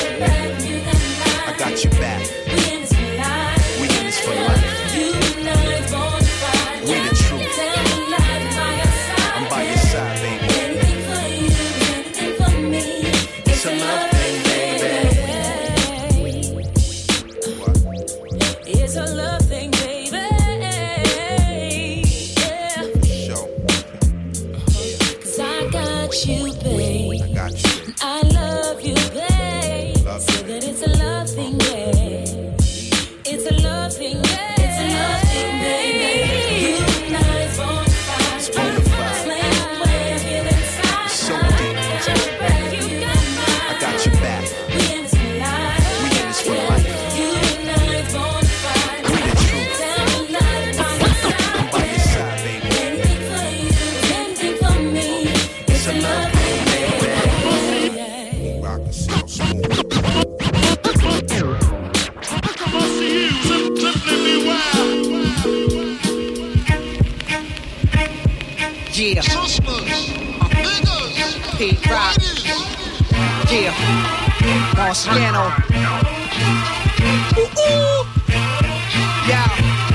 [SPEAKER 4] I got you back.
[SPEAKER 14] We in this for life.
[SPEAKER 4] We in this for life.
[SPEAKER 14] You and I is bonafide.
[SPEAKER 4] We the truth.
[SPEAKER 14] Tell me life by your side.
[SPEAKER 4] I'm by your side, baby.
[SPEAKER 14] Anything for you, anything for me.
[SPEAKER 4] It's a love thing, baby.
[SPEAKER 15] Pete Rock. Yeah. On Scano. Ooh, ooh. Yeah.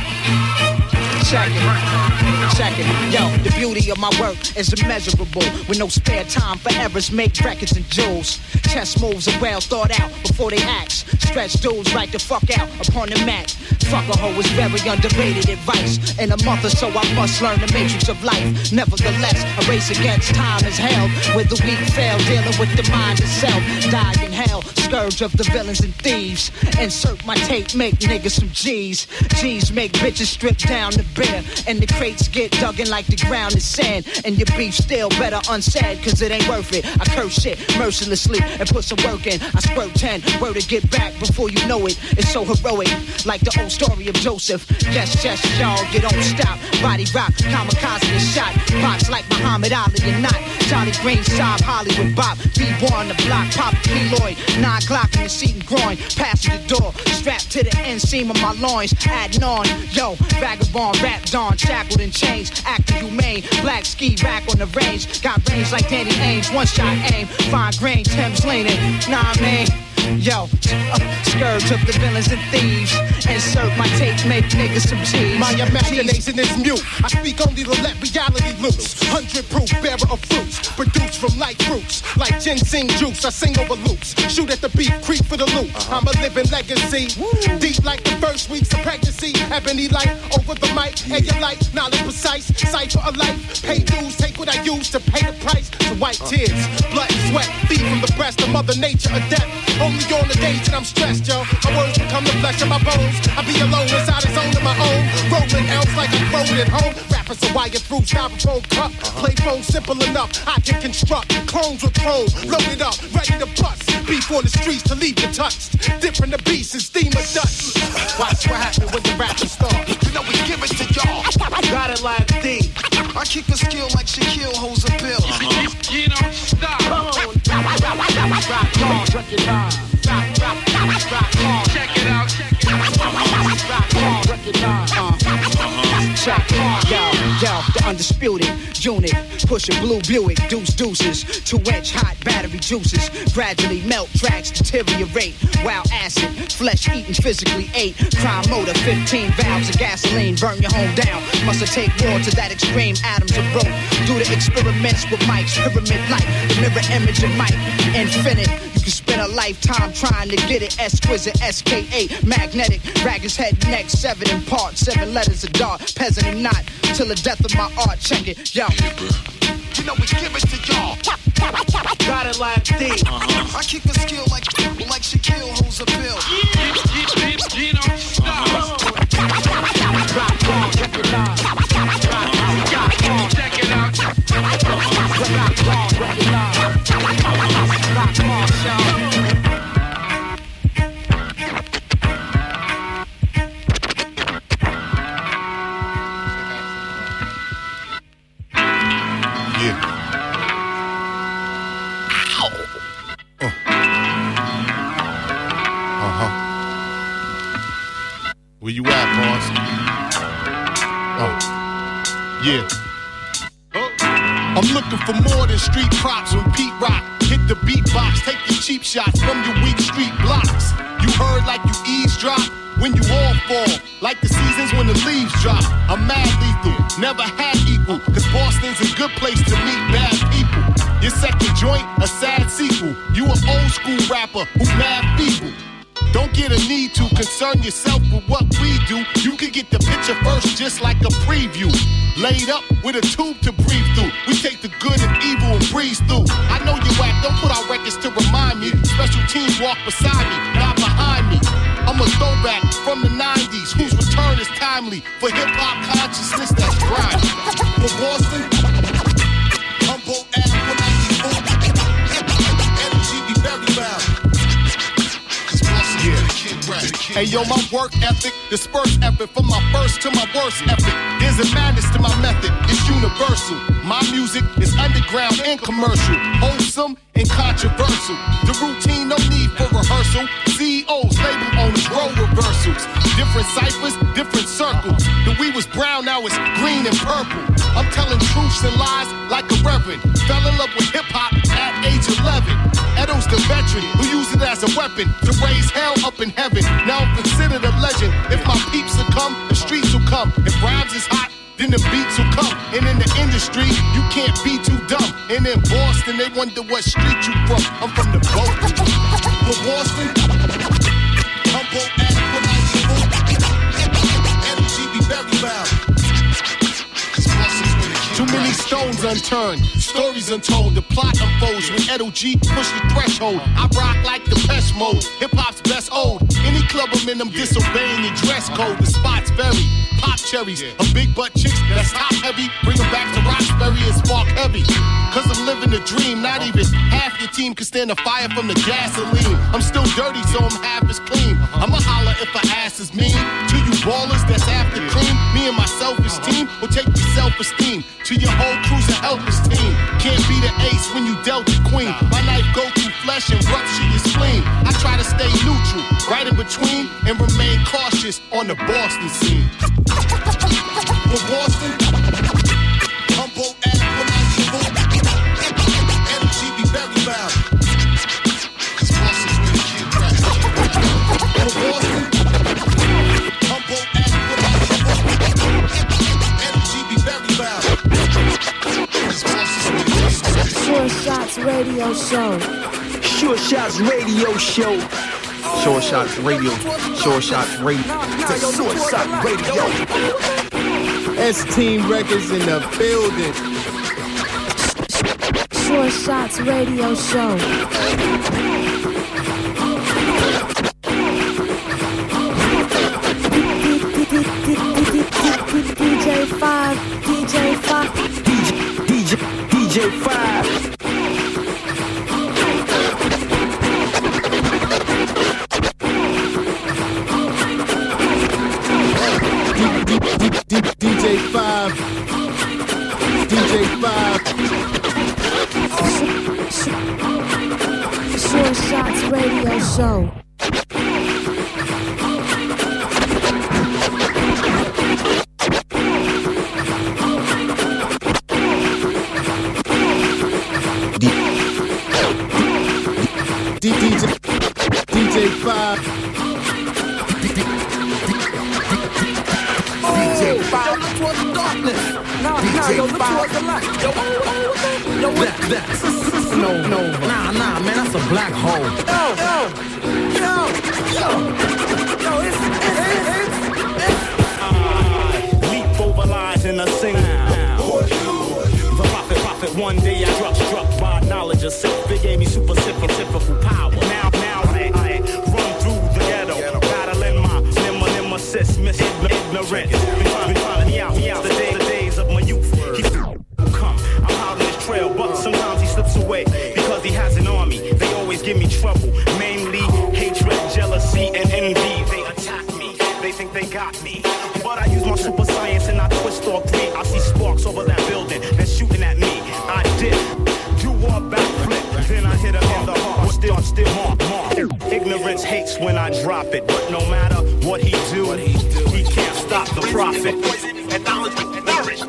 [SPEAKER 15] Check it. Check it. Yo, the beauty of my work is immeasurable. With no spare time for errors, make records and jewels. Chess moves are well thought out before they act. Stretch dudes right the fuck out upon the mat. Fuck a hoe is very underrated advice. In a month or so I must learn the matrix of life. Nevertheless, a race against time is held. Where the weak fail, dealing with the mind itself. Die in hell, scourge of the villains and thieves. Insert my tape, make niggas some G's. G's make bitches strip down the beer. And the crates get dug in like the ground is sand. And your beef still better unsaid, cause it ain't worth it. I curse shit mercilessly and put some work in. I squirt ten, word to get back before you know it. It's so heroic, like the old story of Joseph. Yes, yes, y'all, you don't stop. Body rock, kamikaze and shot. Box like Muhammad Ali and not. Johnny Green, Saab, Hollywood Bop. B one the block, pop keloid. Nine Glock in the seat and groin. Passing the door, strapped to the inseam of my loins. Adding on, yo, vagabond, rap dawn. Shackled in chains, acting humane. Black ski rack on the range. Got range like Danny Ainge. One shot aim, fine grain, Tim's leaning. Nah, I mean. Yo, uh, scourge of the villains and thieves. Insert my tape, make niggas some cheese.
[SPEAKER 16] My imagination is mute. I speak only to let reality loose. Hundred proof bearer of fruits, produced from light fruits. Like ginseng juice, I sing over loops. Shoot at the beat, creep for the loot. I'm a living legacy. Deep like the first weeks of pregnancy. Ebony light over the mic. Hey, your light, knowledge precise. Cipher of life. Pay dues, take what I use to pay the price. To wipe tears, blood and sweat. Feed from the breast of Mother Nature of death. Only on the days that I'm stressed, yo. My words become the flesh of my bones. I be alone inside a zone of my own. Rolling else like I roll at home. Rappers are wired through styrofoam cup. Play phone simple enough. I can construct clones with chrome. Loaded up, ready to bust. Beef on the streets to leave you touched. Different the beast and steam of dust. Watch what happens when the rappers start.
[SPEAKER 11] You know we give it to y'all.
[SPEAKER 16] Got it like D.
[SPEAKER 11] I kick a skill like Shaquille holds a pill.
[SPEAKER 16] Uh-huh. You don't stop. Rock on, recognize. Rock, rock, rock, rock on. Check it out, check it out. Rock on, recognize. Uh-huh.
[SPEAKER 15] Check yo, yo, the undisputed unit. Pushing blue Buick, deuce deuces. Two inch hot battery juices. Gradually melt, tracks deteriorate. Wild acid, flesh eating physically ate. Crime motor, fifteen valves of gasoline. Burn your home down. Must have take war to that extreme. Atoms of rope. Do the experiments with Mike's pyramid light. The mirror image of Mike. Infinite. You can spend a lifetime trying to get it. Exquisite, S K A. Magnetic. Ragged's head, neck, seven in part. Seven letters of dark. Peasant and not. Till the death of my art. Check it, yo.
[SPEAKER 11] You know we give it to y'all.
[SPEAKER 16] Got it like D.
[SPEAKER 11] Uh-huh. I kick a skill like like Shaquille holds a pill.
[SPEAKER 16] You don't stop. Rock on, check it out. Rock on, check it out. Rock on, recognize. Rock on, y'all.
[SPEAKER 17] Where you at, boss? Oh, yeah. I'm looking for more than street props when Pete Rock hit the beatbox. Take the cheap shots from your weak street blocks. You heard like you eavesdrop when you all fall, like the seasons when the leaves drop. I'm mad lethal, never had equal, cause Boston's a good place to meet bad people. Your second joint, a sad sequel. You an old school rapper who mad feeble. Don't get a need to concern yourself with what we do. You can get the picture first just like a preview. Laid up with a tube to breathe through. We take the good and evil and breeze through. I know you whack, don't put out records to remind me. Special teams walk beside me, not behind me. I'm a throwback from the nineties, whose return is timely. For hip-hop consciousness that's grimy. For Boston, Humboldt Avenue ninety-four. Energy be very loud. Hey yo, my work ethic, disperse effort from my first to my worst effort. There's a madness to my method, it's universal. My music is underground and commercial, wholesome and controversial. The routine, no need for rehearsal. C E Os, label owners, role reversals. Different ciphers, different circles. The we was brown, now it's green and purple. I'm telling truths and lies like a reverend. Fell in love with hip hop. age eleven. Edo's the veteran who used it as a weapon to raise hell up in heaven. Now I'm considered a legend. If my peeps will come, the streets will come. If rhymes is hot, then the beats will come. And in the industry, you can't be too dumb. And in Boston, they wonder what street you from. I'm from the boat. For Boston, Humboldt, energy be very loud. Too many stones unturned, stories untold. The plot unfolds when Edo G push the threshold. I rock like the Depeche Mode, hip-hop's best old. Any club I'm in, I'm disobeying your dress code. The spots vary, pop cherries, a big butt chicks that's top heavy. Bring them back to Roxbury and spark heavy. Cause I'm living a dream, not even half your team can stand the fire from the gasoline. I'm still dirty, so I'm half as clean. I'ma holler if my ass is mean. To you ballers that's after cream, me and my selfish team will take your self-esteem to your whole crew's a helpless team. Can't be the ace when you dealt the queen. My knife go through flesh and rupture your spleen. I try to stay neutral, right in between, and remain cautious on the Boston scene. For Boston, Humboldt, energy be very loud. Cause Boston's where the kid rap. For Boston, Humboldt, energy be very loud.
[SPEAKER 3] Sure Shots Radio Show.
[SPEAKER 6] Sure Shots Radio Show. Sure Shots Radio. Sure Shots Radio. Sure Shots Radio.
[SPEAKER 18] S-Team Records in the building.
[SPEAKER 3] Sure Shots Radio Show. D J five, D J five,
[SPEAKER 6] D J, D J five.
[SPEAKER 18] D J five, D J five.
[SPEAKER 3] Sure Shots Radio Show.
[SPEAKER 18] D J, D J five.
[SPEAKER 6] D J five. Look towards the darkness.
[SPEAKER 15] Nah,
[SPEAKER 6] D J
[SPEAKER 15] nah, yo, look
[SPEAKER 6] five.
[SPEAKER 15] towards the light. Yo, yo, what?
[SPEAKER 6] That, that. No, no. Nah, nah, man, that's a black hole.
[SPEAKER 15] Yo, yo, yo, yo, yo, it's, it's, it's, it's.
[SPEAKER 10] Uh, leap over lies in a single. The prophet, prophet, one day I struck, struck by knowledge of self. They gave me super typical power. Now, now I, I run through the ghetto, battling my nemesis, miss ignorance. Been trying to find me out, me out the, day, the days of my youth. He come, I'm out on his trail, but sometimes he slips away because he has an army. They always give me trouble, mainly hatred, jealousy, and envy. They attack me, they think they got me, but I use my super science and I twist all three. I see sparks over that building, they're shooting at me. I dip, do a backflip, then I hit him in the heart. Still, still mark, mark. Ignorance hates when I drop it, but no matter what he do, what he, do, he can't stop the prophet. And knowledge will nourish.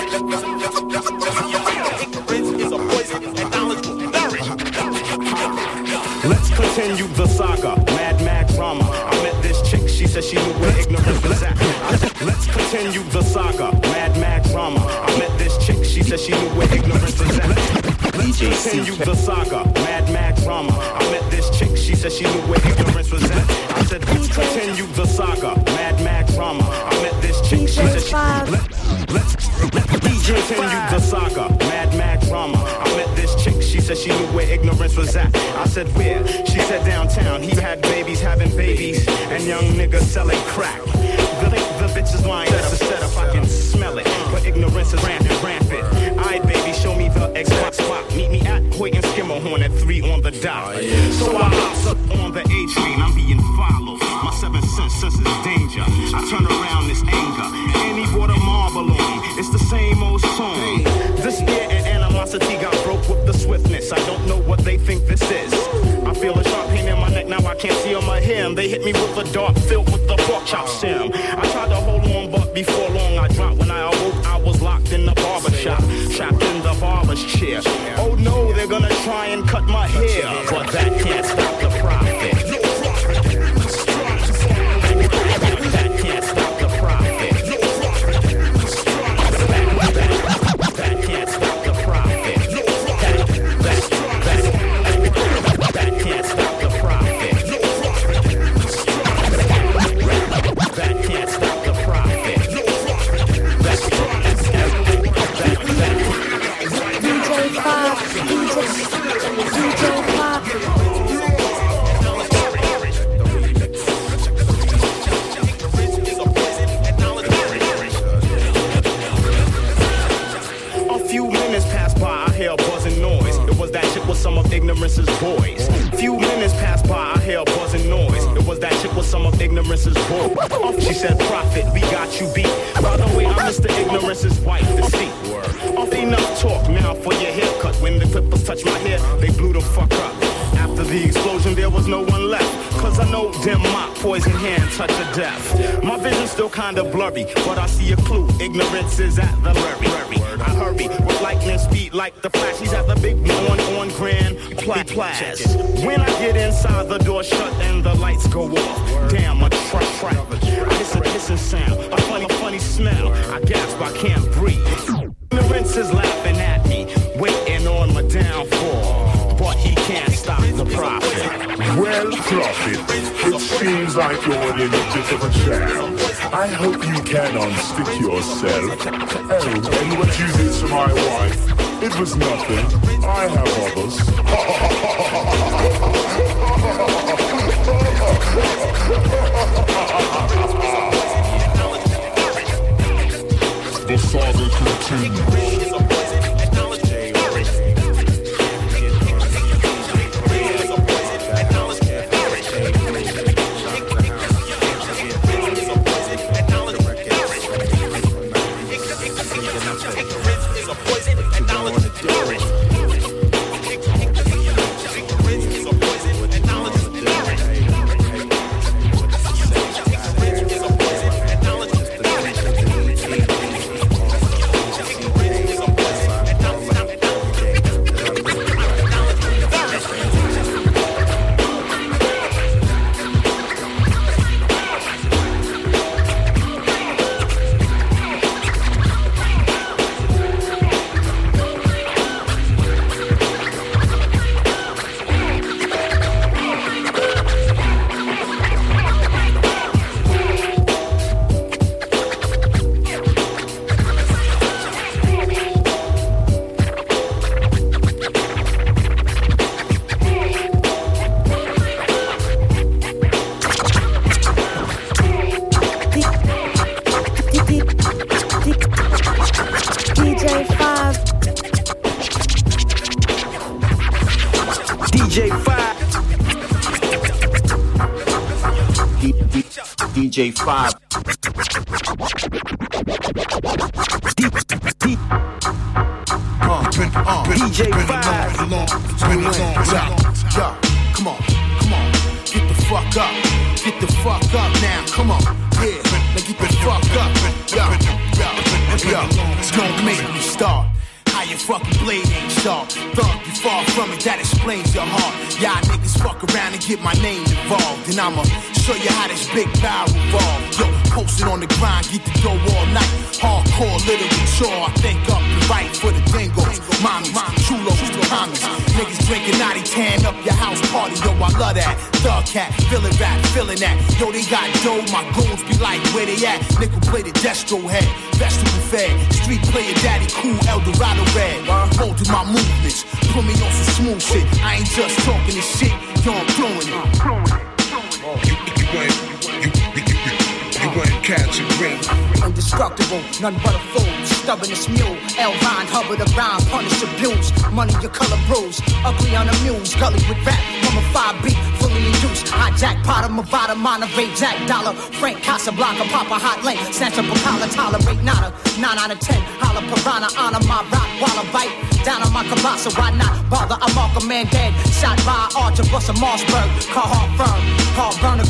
[SPEAKER 10] Ignorance is a poison, and knowledge will nourish. Let's continue the saga, mad, mad drama. I met this chick, she said she knew where ignorance was at. Let's continue the saga, mad, mad drama. I met this chick, she said she knew where ignorance was at. Let's continue the saga, mad, mad drama. I met this chick, she said she knew where ignorance was at. I said, let's continue the saga, mad, mad drama. I met this chick, she said she let, let's, let's continue the saga, mad, mad drama. I met this chick, she said she knew where ignorance was at. I said, where? She said, downtown. He had babies having babies, and young niggas selling crack. The, the bitch is lying, that's a setup, I can smell it. But ignorance is rampant, rampant. Aight, baby, show me the exact spot. Meet me at Hoyt and Skimmerhorn at three on the dot. Oh, yeah. So I hops up on the A train, I'm being followed. My seven sense senses danger. I turn around this anger, and he brought a marble on. It's the same old song. This fear and animosity got broke with the swiftness. I don't know what they think this is. I feel a sharp pain in my neck, now I can't see on my hem. They hit me with a dart filled with the pork chop stem. I tried to hold on, but before long I dropped. When I awoke, I was locked in the barber shop, trapped in the
[SPEAKER 19] father's chair. Oh no, they're gonna try and cut my hair, but that can't stop the profit. That can't stop the profit. That can't stop the profit. That, that, that, that can't stop the profit. That can't stop the profit. That's
[SPEAKER 3] D J Five, D J, D J Five.
[SPEAKER 19] A few minutes passed by, I hear a buzzing noise. It was that chick with some of ignorance's boys. Few minutes passed by, I hear a buzzing noise. It was that chick with some of ignorance's boys. She said, "Prophet, we got you beat." By the way, I'm Mister Ignorance's wife, the seat. Off enough talk now for your haircut. When the clippers touch my hair, they blew the fuck up. After the explosion, there was no one left. Cause I know them mock, poison hand, touch of death. My vision's still kinda blurry, but I see a clue. Ignorance is at the lurry. I hurry with lightning speed like the flash. He's at the big one on Grand Place. When I get inside, the door shut and the lights go off. Damn, a truck track. It's a hissing sound, a funny, funny smell. I gasp, I can't breathe. Ignorance is laughing at me, waiting on my downfall. But he can't stop the prophet.
[SPEAKER 20] Well, Prophet, it seems like you're in a bit of a jam. I hope you can unstick yourself. Oh, and what you did to my wife, it was nothing. I have others. The saga continues.
[SPEAKER 19] D J Five. D J Five.
[SPEAKER 11] Come on, come on, get the fuck up, get the fuck up now. Come on, yeah, now get the fuck up. Yo, yo, yo, don't make me start. How your fucking blade ain't sharp. Thought you far from it, that explains your heart. Y'all niggas fuck around and get my name involved. And I'ma show you how this big power evolve. Yo, posted on the grind, get the dough all night. Hardcore literature, I think up and right for the dingos. Mommy, chulos, the commies. Niggas drinking naughty, tan up your house party. Yo, I love that. Thug cat, feeling rap, feeling that. Yo, they got dough, my goons be like, where they at? Nickel plated destro head, vegetable fed. Street player daddy, cool, Eldorado red. Holding my movements, put me on some smooth shit. I ain't just talking this shit, yo, I'm throwing it.
[SPEAKER 4] You, you, you, you, you, you, you ain't catching green.
[SPEAKER 15] Indestructible, none but a fool. Stubbornness mule, Elvine, Hubbard, a rhyme, punish, abuse. Money, your color bruise, ugly unamused. Gully with rap, from a five beat, fully induced. Hijack, Potter, Mavada, Monterey, Jack Dollar. Frank Casablanca, Papa Hot Lane. Snatch up a collar, tolerate nada. Nine out of ten, holla piranha, honor my rock while I bite. Down on my kabasa, why not bother? I mark a man dead. Shot by Archer, bust a Mossberg. Car hard firm, hard burner, kabak,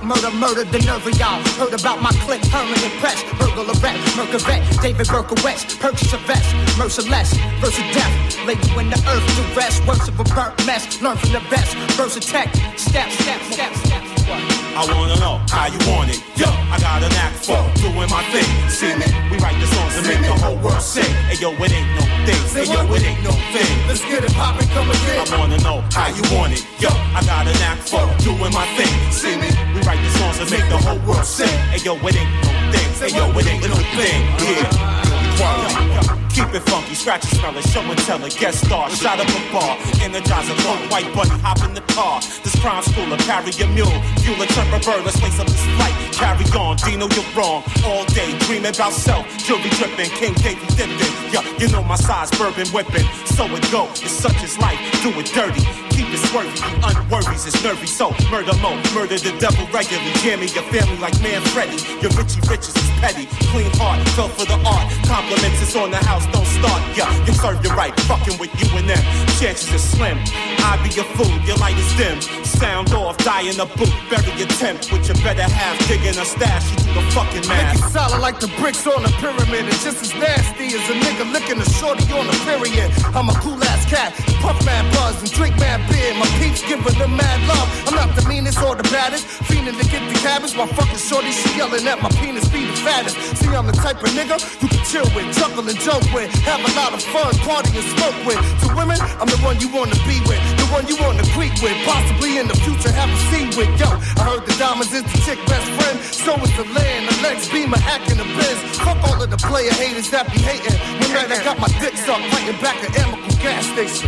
[SPEAKER 15] murder, murder, the nerve of y'all. Heard about my clique, permanent press. Burglar-rat, Mercavet, David Berkowitz. Purchase a vest, merciless, versus death. Lay you in the earth to rest. Works of a burnt mess. Learn from the best. Versatech, step, step, step, step.
[SPEAKER 19] I wanna know how you want it. Yo, I got a knack for doing my thing. See me, we write the songs and make the whole world sing. Hey yo, it ain't no thing. Hey yo, it ain't no thing.
[SPEAKER 11] Let's get it poppin', come again.
[SPEAKER 19] I wanna know how you want it. Yo, I got a knack for doing my thing. See me, we write the songs and make the whole world sing. Hey yo, it ain't no thing. Hey yo, it ain't no thing. Yeah. Quality. Keep it funky, scratch and smell it, show and tell it, guest star, shot up a bar, energize a cold white bunny, hop in the car. This crime schooler, carry a mule, fuel a tremper bird, let's lace up this flight. Carry on, Dino, you're wrong. All day, dreaming about self, jewelry dripping, King David dipping. Yeah, you know my size, bourbon whipping. So it go, it's such as life, do it dirty. Keep it swervy, you unworthies, it's nervy. So murder mo, murder the devil regularly. Jamming your family like man Freddy. Your Richie Riches is petty, clean heart, fell for the art. Compliments is on the house, don't start. Yeah, you serve you right, fucking with you and them. Chances are slim. I be your food, your light is dim. Sound off, die in the boot, bury your temp. With your better half digging a stash, you do the fucking math.
[SPEAKER 11] Make it solid like the bricks on a pyramid. It's just as nasty as a nigga licking a shorty on a period. I'm a cool ass cat, puff mad buzz and drink mad beer. My peeps giving them mad love. I'm not the meanest or the baddest, fiending to get the cabbage while fucking shorty she yelling at my penis be the fattest. See, I'm the type of nigga you can chill with, chuckle and joke with, have a lot of fun, party and smoke with. To women, I'm the one you wanna be with, the one you wanna creep with, possibly in the future have a scene with. Yo, I heard the diamonds is the chick best friend, so is the land, the Lex Beamer hacking the biz. Fuck all of the player haters that be hating. When man, I got my dick sucked fighting back at Amoco gas station.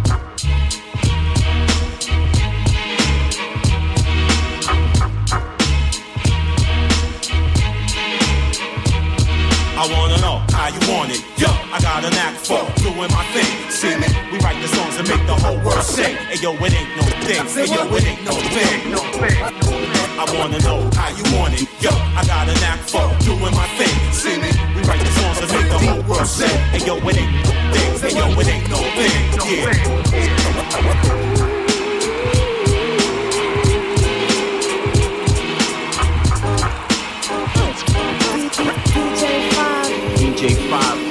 [SPEAKER 19] I wanna know how you want it. Yo, I got a knack for doing my thing. See me, we write the songs and make the whole world sing. Hey yo, it ain't no thing. Hey yo, it ain't no thing. I wanna know how you want it. Yo, I got a knack for doing my thing. See me, we write the songs and make the whole world sing. Hey yo, it ain't no thing. Hey yo, it ain't no thing. Yeah.
[SPEAKER 15] D J five.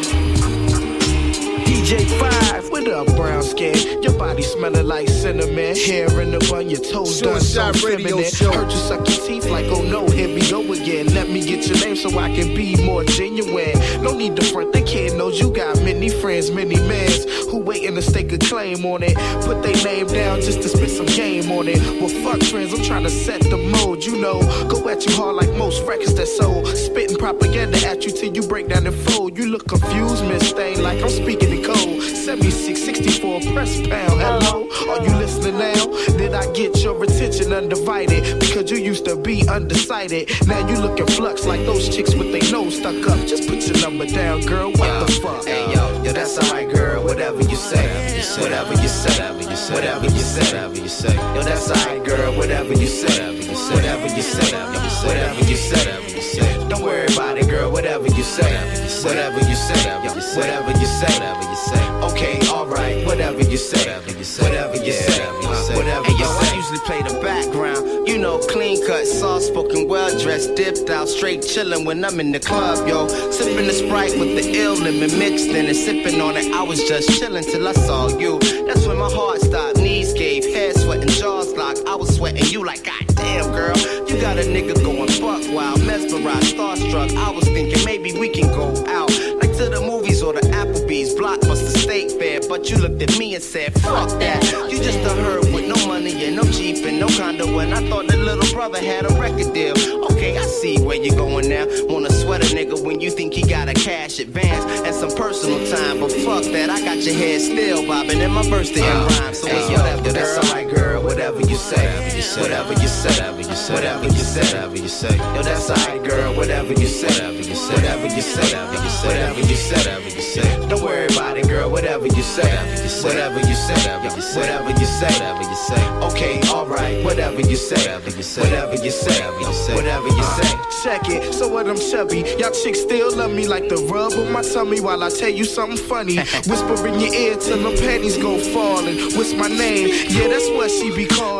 [SPEAKER 15] D J five. What up, brown skin? Your body smelling like cinnamon. Hair in the bun, your toes done so feminine. Heard you suck your teeth like, oh no, here we go again. Let me get your name so I can be more genuine. No need to front, the kid knows you got many friends, many mans who waiting to stake a claim on it. Put their name down just to spit some game on it. Well, fuck trends, I'm trying to set the mode, you know. Go at you hard like most records that sold. Spitting propaganda at you till you break down and fold. You look confused, Miss Thing, like I'm speaking in code. seventy-six sixty-four press pound. Hello, are you listening now? Did I get your attention undivided? Because you used to be undecided. Now you looking flux like those chicks with their nose stuck up. Just put your number down, girl. What yo, the fuck?
[SPEAKER 21] Hey yo, yo, that's alright, girl. Whatever you say, whatever you say, whatever you say, whatever you say, whatever you say. Yo, that's alright, girl. Whatever you say, whatever you say, whatever you say, whatever you say, whatever you say. Don't worry about it, girl. Whatever you say, whatever you say, whatever you say, whatever you say. Okay, alright. Whatever you say, whatever you say, whatever you say, whatever you say. I usually play the background, you know, clean cut, soft spoken, well dressed, dipped out, straight chillin' when I'm in the club, yo. Sipping the Sprite with the ill lemon mixed in and sipping on it. I was just chillin' till I saw you. That's when my heart stopped, knees gave, head sweating, jaws locked. I was sweating you like, God damn, girl, you got a nigga going buck wild, mesmerized, starstruck. I was thinking maybe we can go out, like to the movies or the Applebee's, Blockbuster, State Fair. But you looked at me and said, fuck that. You just a herb with no money and no Jeep and no condo, and I thought the little brother had a record deal. Okay, I see where you're going now. Wanna sweat a nigga when you think he got a cash advance and some personal time, but fuck that, I got your head still bobbing and my birthday in rhyme. So it's whatever, girl. That's alright, girl. Whatever you say, whatever you say, whatever you say, whatever you say, whatever you say. Yo, that's alright, girl. Whatever you say, whatever you say, whatever you say, whatever you say, whatever you say. Don't worry about it, girl. Whatever you say, whatever you say, whatever you say, whatever you say, whatever you say. Okay, alright. Whatever you say, whatever you say, whatever you say, whatever you say.
[SPEAKER 15] Check it. So what I'm chubby. Y'all chicks still love me like the rub on my tummy while I tell you something funny. Whisper in your ear till the panties go falling. What's my name? Yeah, that's what she be calling.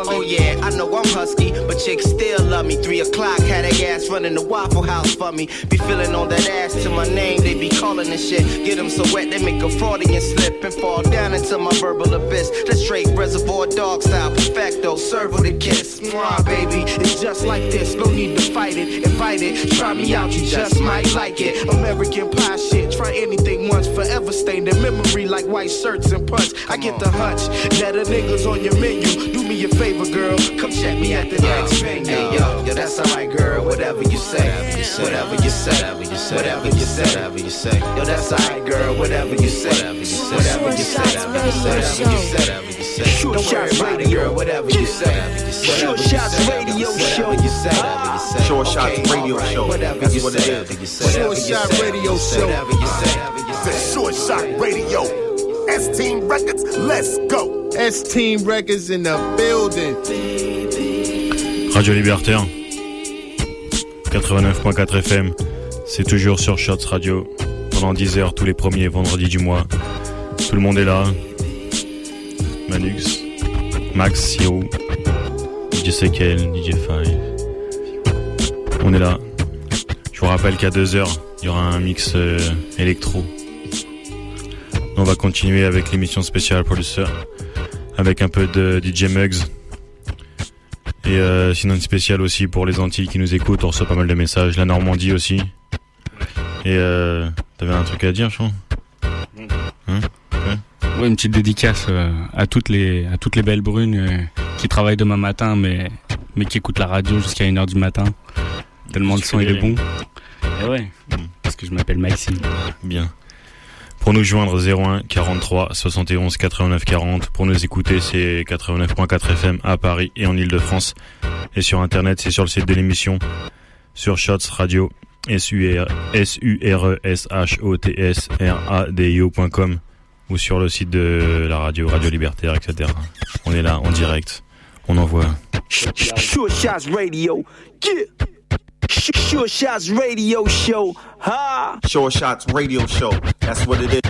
[SPEAKER 21] Oh yeah, I know I'm husky, but chicks still love me. Three o'clock, had a ass running the Waffle House for me. Be feeling on that ass to my name, they be calling and shit. Get them so wet, they make a Freudian slip and fall down into my verbal abyss. That's straight Reservoir Dog style, perfecto, serve with a kiss. Mwah, baby, it's just like this, no need to fight it. Invite it, try me out, you just might like it. American Pie shit, try anything once, forever stain in memory like white shirts and punch. I get the hunch that a nigga's on your menu. Do me a favor, girl, come check me at the next venue. Hey yo, yo, that's alright, girl. Whatever you say, whatever you say, whatever you say, whatever you say, whatever you say. Yo, that's alright, girl. Whatever you say, whatever you say, whatever you say, whatever you say, whatever you say. Don't worry about it, girl. Whatever you say,
[SPEAKER 1] Short Shots Radio Show.
[SPEAKER 21] Short Shots Radio Show. That's what it is.
[SPEAKER 1] Short Shot Radio Show.
[SPEAKER 21] The
[SPEAKER 1] Short Shot Radio. S-Team Records, let's go.
[SPEAKER 17] S-Team Records in the building.
[SPEAKER 22] Radio Libertaire quatre-vingt-neuf point quatre F M. C'est toujours sur Shots Radio pendant dix heures tous les premiers vendredis du mois. Tout le monde est là. Manux, Max, Siro, D J Sekel, D J Five. On est là. Je vous rappelle qu'à deux heures, il y aura un mix euh, électro. On va continuer avec l'émission spéciale Producer, avec un peu de D J Muggs. Et euh, sinon une spéciale aussi pour les Antilles qui nous écoutent, on reçoit pas mal de messages. La Normandie aussi. Et euh, t'avais un truc à dire, Chon ? Hein ? Ouais.
[SPEAKER 23] Ouais, une petite dédicace euh, à toutes les à toutes les belles brunes euh, qui travaillent demain matin, mais mais qui écoutent la radio jusqu'à une heure du matin. Tellement le son il est bon. Et ouais, mm. Parce que je m'appelle Maxime.
[SPEAKER 22] Bien. Pour nous joindre zéro un quarante-trois soixante et onze quatre-vingt-neuf quarante. Pour nous écouter, c'est quatre-vingt-neuf point quatre F M à Paris et en Ile-de-France. Et sur internet, c'est sur le site de l'émission, sur Shots Radio, S U R E S H O T S R A D I O point com, ou sur le site de la radio, Radio Libertaire, et cetera. On est là en direct, on envoie.
[SPEAKER 1] Short Shots Radio, yeah. Short Shots Radio Show, ha.
[SPEAKER 21] Short Shots Radio Show, that's what it is.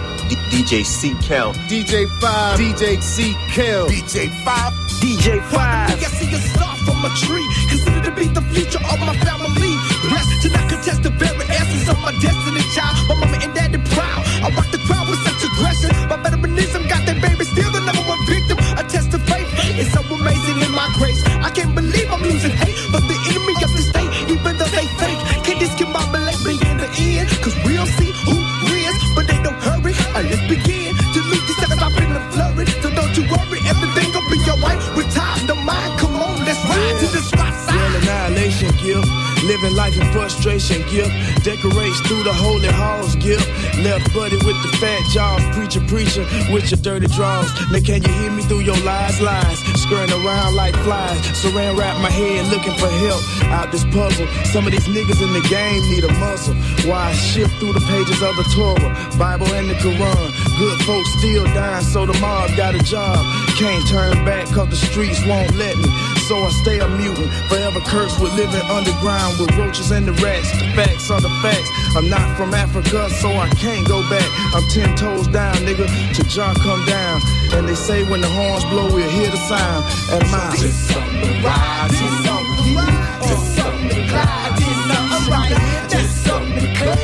[SPEAKER 21] D J C-Kel,
[SPEAKER 17] D J Five, D J C-Kel,
[SPEAKER 1] D J Five, D J Five. I see a star from a tree, consider to be the future of my family. Blessed to not contest the very essence of my destiny, child. My mama and daddy proud. I rock the crowd with such aggression. My veteranism got that baby still the number one victim. A test of faith, it's so amazing in my grace. I can't believe I'm losing hate, but the enemy of the state, even though they fake, can't discombobulate me in the end. Cause we'll see who wins, but they don't hurry. Uh, let's begin to meet the seconds I've been flurried. So don't you worry, everything gon' be alright. With time, no mind, come on, let's ride to the spot side.
[SPEAKER 24] Real annihilation gift, living life in frustration gift. Decorates through the holy halls gift. Left buddy with the fat jaws, preacher, preacher with your dirty draws. Now can you hear me through your lies, lies? Skirting around like flies. Saran wrap my head looking for help out this puzzle. Some of these niggas in the game need a muscle. Why I shift through the pages of the Torah, Bible and the Quran. Good folks still dying, so the mob got a job. Can't turn back cause the streets won't let me. So I stay a mutant, forever cursed with living underground with roaches and the rats. The facts are the facts. I'm not from Africa, so I can't go back. I'm ten toes down, nigga, till John come down. And they say when the horns blow, we'll hear the sound. And my
[SPEAKER 1] this something to ride, this something to ride, this something to glide, this something to ride, this something to cut,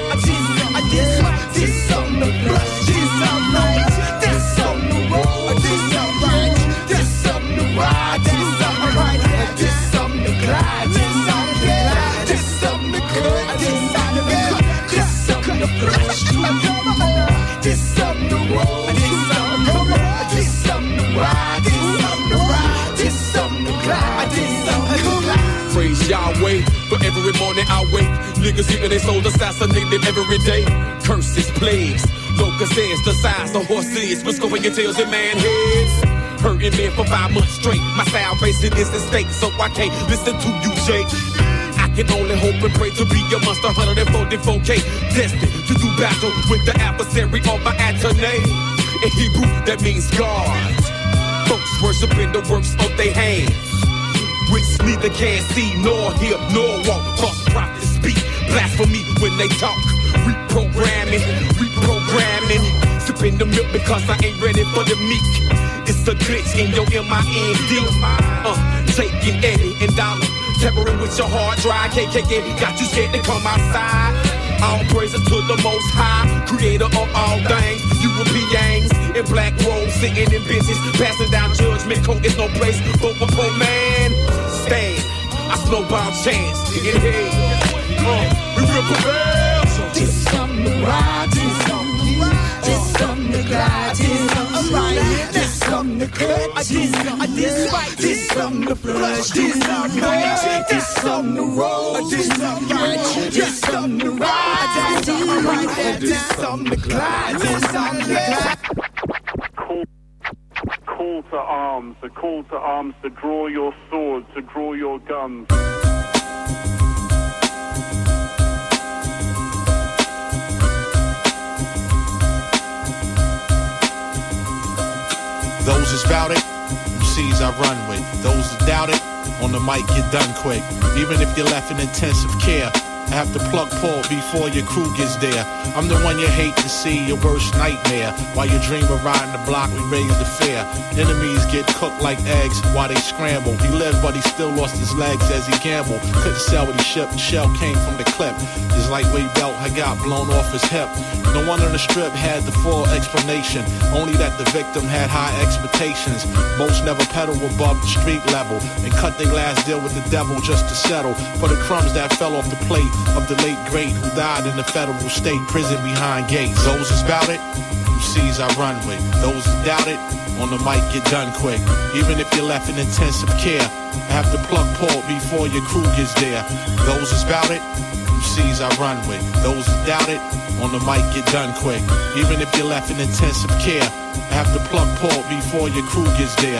[SPEAKER 1] this something to flush, this something to this something to roll, this something right, this something to ride, this something right, this something to glide, this something to glide, this something to cut, this something to cut, this something to flush, this something to roll, this something to roll, this something to ride, this something to ride, this something to glide, this something to glide.
[SPEAKER 12] Praise Yahweh, for every morning I wake. Niggas getting their souls assassinated every day. Curses, plagues, locusts heads the size of horses. What's going your tails in man heads? Hurting men for five months straight. My salvation is at stake, so I can't listen to you, Jake. I can only hope and pray to be a monster. one forty-four K, destined to do battle with the adversary on my Adonai. In Hebrew, that means God. Folks worshiping the works of their hands, which neither can see nor hear nor walk. False prophets speak blasphemy when they talk. Reprogramming, reprogramming,
[SPEAKER 5] in the milk because I ain't ready for the meek. It's the glitch in your M I N D. Uh, taking Eddie and Dollar, tampering with your hard drive. K K K got you scared to come outside. All praises to the Most High, creator of all things. Europeans in black robes, sitting in benches, passing down judgment. Court is no place for a poor man. Stand, I snowball chance. In head, uh, we will prevail.
[SPEAKER 1] This is something to ride, this is something to ride, this is something to glide, this is something to ride, this is something to cut, this is something to flush, this is something to cut, this is something to roll, this is something to ride, this is something to ride, this is something to ride, this is something to glide, this is something to glide.
[SPEAKER 7] Call to arms, a call to arms to draw your swords, to draw your guns.
[SPEAKER 8] Those that's bout it, M Cs I run with. Those that doubt it, on the mic get done quick. Even if you're left in intensive care, I have to plug Paul before your crew gets there. I'm the one you hate to see, your worst nightmare. While you dream of riding the block, we raise the fear. Enemies get cooked like eggs while they scramble. He lived, but he still lost his legs as he gambled. Couldn't sell what he shipped, the shell came from the clip. His lightweight belt had got blown off his hip. No one on the strip had the full explanation, only that the victim had high expectations. Most never pedal above the street level and cut their last deal with the devil just to settle for the crumbs that fell off the plate of the late great who died in the federal state prison behind gates. Those that's bout it, M Cs I run with. Those that doubt it, on the mic get done quick. Even if you're left in intensive care, I have to plug Paul before your crew gets there. Those that's bout it, M Cs I run with. Those that doubt it, on the mic get done quick. Even if you're left in intensive care, I have to plug Paul before your crew gets there.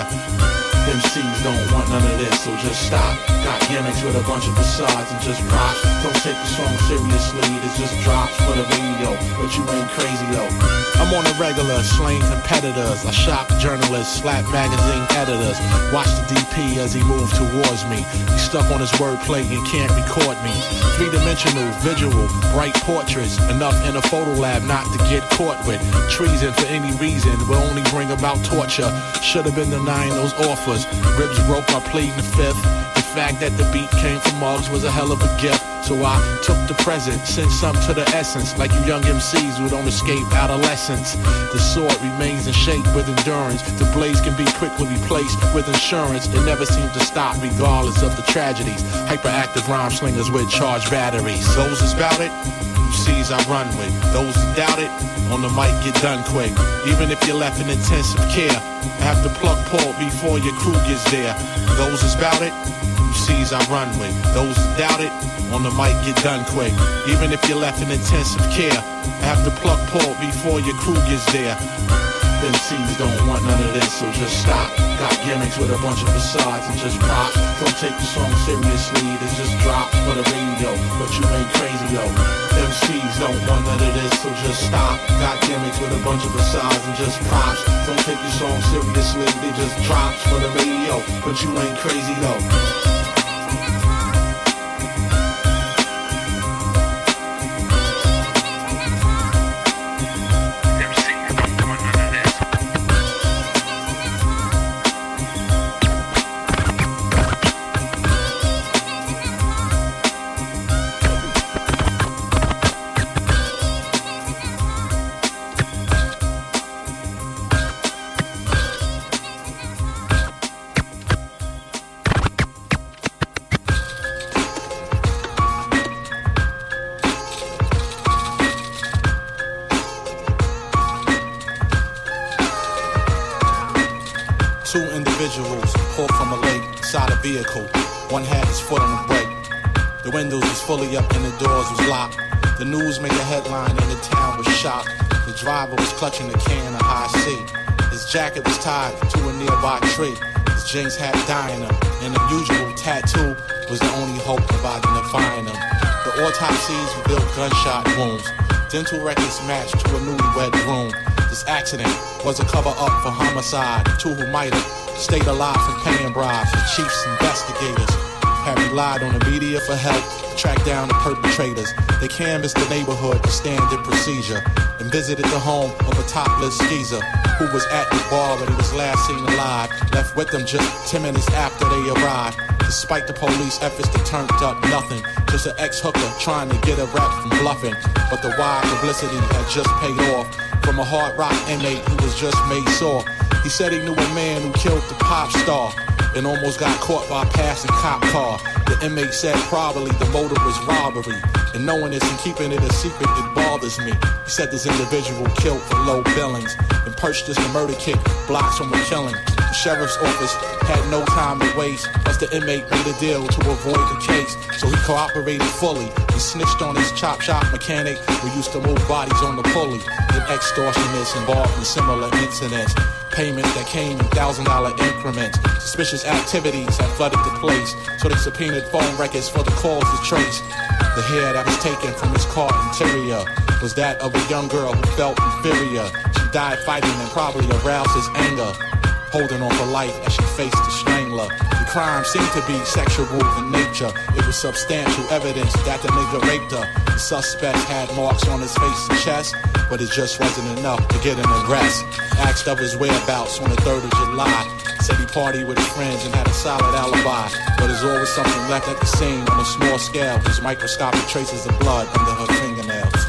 [SPEAKER 8] M Cs don't want none of this, so just stop. Got gimmicks with a bunch of facades and just props. Don't take the song seriously, it's just drops for the radio. But you ain't crazy though. I'm on a regular, slaying competitors. I shock journalists, slap magazine editors. Watch the D P as he moved towards me. He's stuck on his wordplay and can't record me. Three-dimensional, visual, bright portraits. Enough in a photo lab not to get caught with. Treason for any reason will only bring about torture. Should have been denying those offers. Ribs broke by pleading the fifth. The fact that the beat came from Muggs was a hell of a gift. So I took the present, sent some to the essence. Like you young M Cs who don't escape adolescence. The sword remains in shape with endurance. The blades can be quickly replaced with insurance. It never seems to stop regardless of the tragedies. Hyperactive rhyme slingers with charged batteries. Those that's bout it, M Cs I run with. Those that doubt it, on the mic get done quick. Even if you're left in intensive care, I have to plug Paul before your crew gets there. Those that's bout it, M Cs I run with. Those that doubt it, on the mic get done quick. Even if you're left in intensive care, I have to plug Paul before your crew gets there. M Cs don't want none of this, so just stop. Got gimmicks with a bunch of facades and just props. Don't take the song seriously, it's just drops for the radio. But you ain't crazy though. M Cs don't want none of this, so just stop. Got gimmicks with a bunch of facades and just props. Don't take the song seriously, they just drops for the radio. But you ain't crazy though. One had his foot on the brake. The windows was fully up and the doors was locked. The news made a headline and the town was shocked. The driver was clutching a can of high C. His jacket was tied to a nearby tree. His jeans had dying him, and the usual tattoo was the only hope of identifying him. The autopsies revealed gunshot wounds. Dental records matched to a newlywed groom. This accident was a cover-up for homicide. Two who might have stayed alive from paying bribes. The chief's investigators had relied on the media for help to track down the perpetrators. They canvassed the neighborhood for standard procedure and visited the home of a topless skeezer who was at the bar when he was last seen alive. Left with them just ten minutes after they arrived. Despite the police efforts, they turned up nothing. Just an ex-hooker trying to get a rap from bluffing. But the wide publicity had just paid off from a hard rock inmate who was just made sore. He said he knew a man who killed the pop star and almost got caught by a passing cop car. The inmate said probably the motive was robbery. And knowing this and keeping it a secret, it bothers me. He said this individual killed for low billings and purchased a murder kit blocks from a killing. The sheriff's office had no time to waste, plus the inmate made a deal to avoid the case. So he cooperated fully and snitched on his chop shop mechanic who used to move bodies on the pulley. And extortionists involved in similar incidents. Payments that came in one thousand dollar increments. Suspicious activities had flooded the place, so they subpoenaed phone records for the calls to trace. The hair that was taken from his car interior was that of a young girl who felt inferior. She died fighting and probably aroused his anger, holding on for life as she faced the strangler. The crime seemed to be sexual in nature. It was substantial evidence that the nigga raped her. The suspect had marks on his face and chest, but it just wasn't enough to get an arrest. Asked of his whereabouts on the third of July. Said he partied with his friends and had a solid alibi. But there's always something left at the scene on a small scale. There's microscopic traces of blood under her fingernails.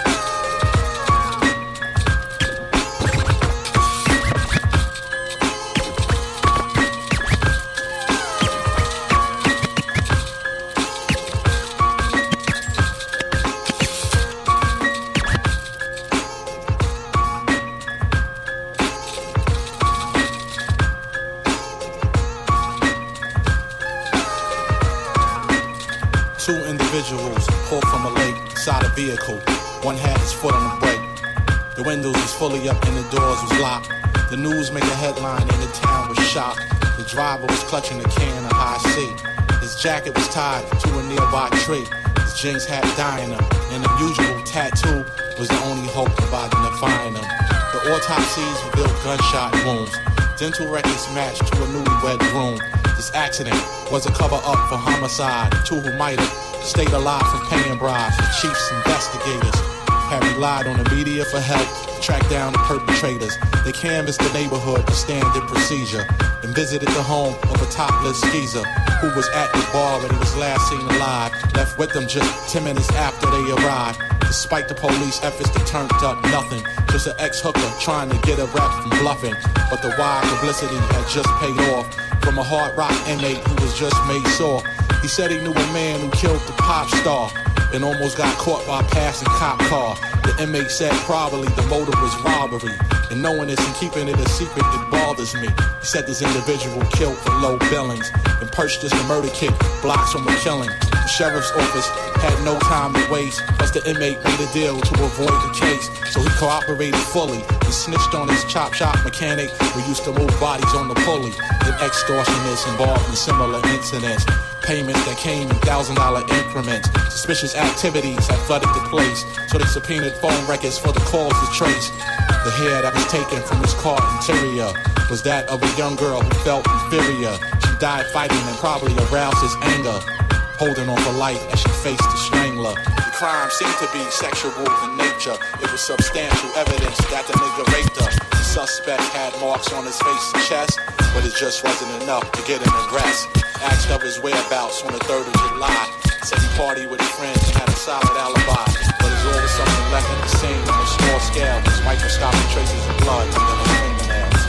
[SPEAKER 8] Pulled from a lake, side a vehicle. One had his foot on the brake. The windows was fully up and the doors was locked. The news made a headline and the town was shocked. The driver was clutching a can of high C. His jacket was tied to a nearby tree. His jeans had dye in them. An unusual tattoo was the only hope of identifying him. The autopsies revealed gunshot wounds. Dental records matched to a newlywed groom. This accident was a cover-up for homicide. Two who might have stayed alive from paying bribes. The chief's investigators had relied on the media for help to track down the perpetrators. They canvassed the neighborhood for standard procedure and visited the home of a topless skeezer who was at the bar when he was last seen alive. Left with them just ten minutes after they arrived. Despite the police efforts, they turned up nothing. Just an ex-hooker trying to get a rap from bluffing. But the wide publicity had just paid off from a hard rock inmate who was just made sore. He said he knew a man who killed the pop star and almost got caught by a passing cop car. The inmate said probably the motive was robbery. And knowing this and keeping it a secret, it bothers me. He said this individual killed for low billings and purchased a murder kit blocks from a killing. The sheriff's office had no time to waste, plus the inmate made a deal to avoid the case. So he cooperated fully and snitched on his chop shop mechanic who used to move bodies on the pulley. And extortionists involved in similar incidents. Payments that came in one thousand dollar increments. Suspicious activities had flooded the place, so they subpoenaed phone records for the calls to trace. The hair that was taken from his car interior was that of a young girl who felt inferior. She died fighting and probably aroused his anger, holding on for life as she faced the strangler. The crime seemed to be sexual in nature. It was substantial evidence that the nigga raped her. The suspect had marks on his face and chest, but it just wasn't enough to get an arrest. Asked of his whereabouts on the third of July. Said he partied with his friends and had a solid alibi. But there's always something left at the scene on a small scale. There's microscopic traces of blood under her fingernails.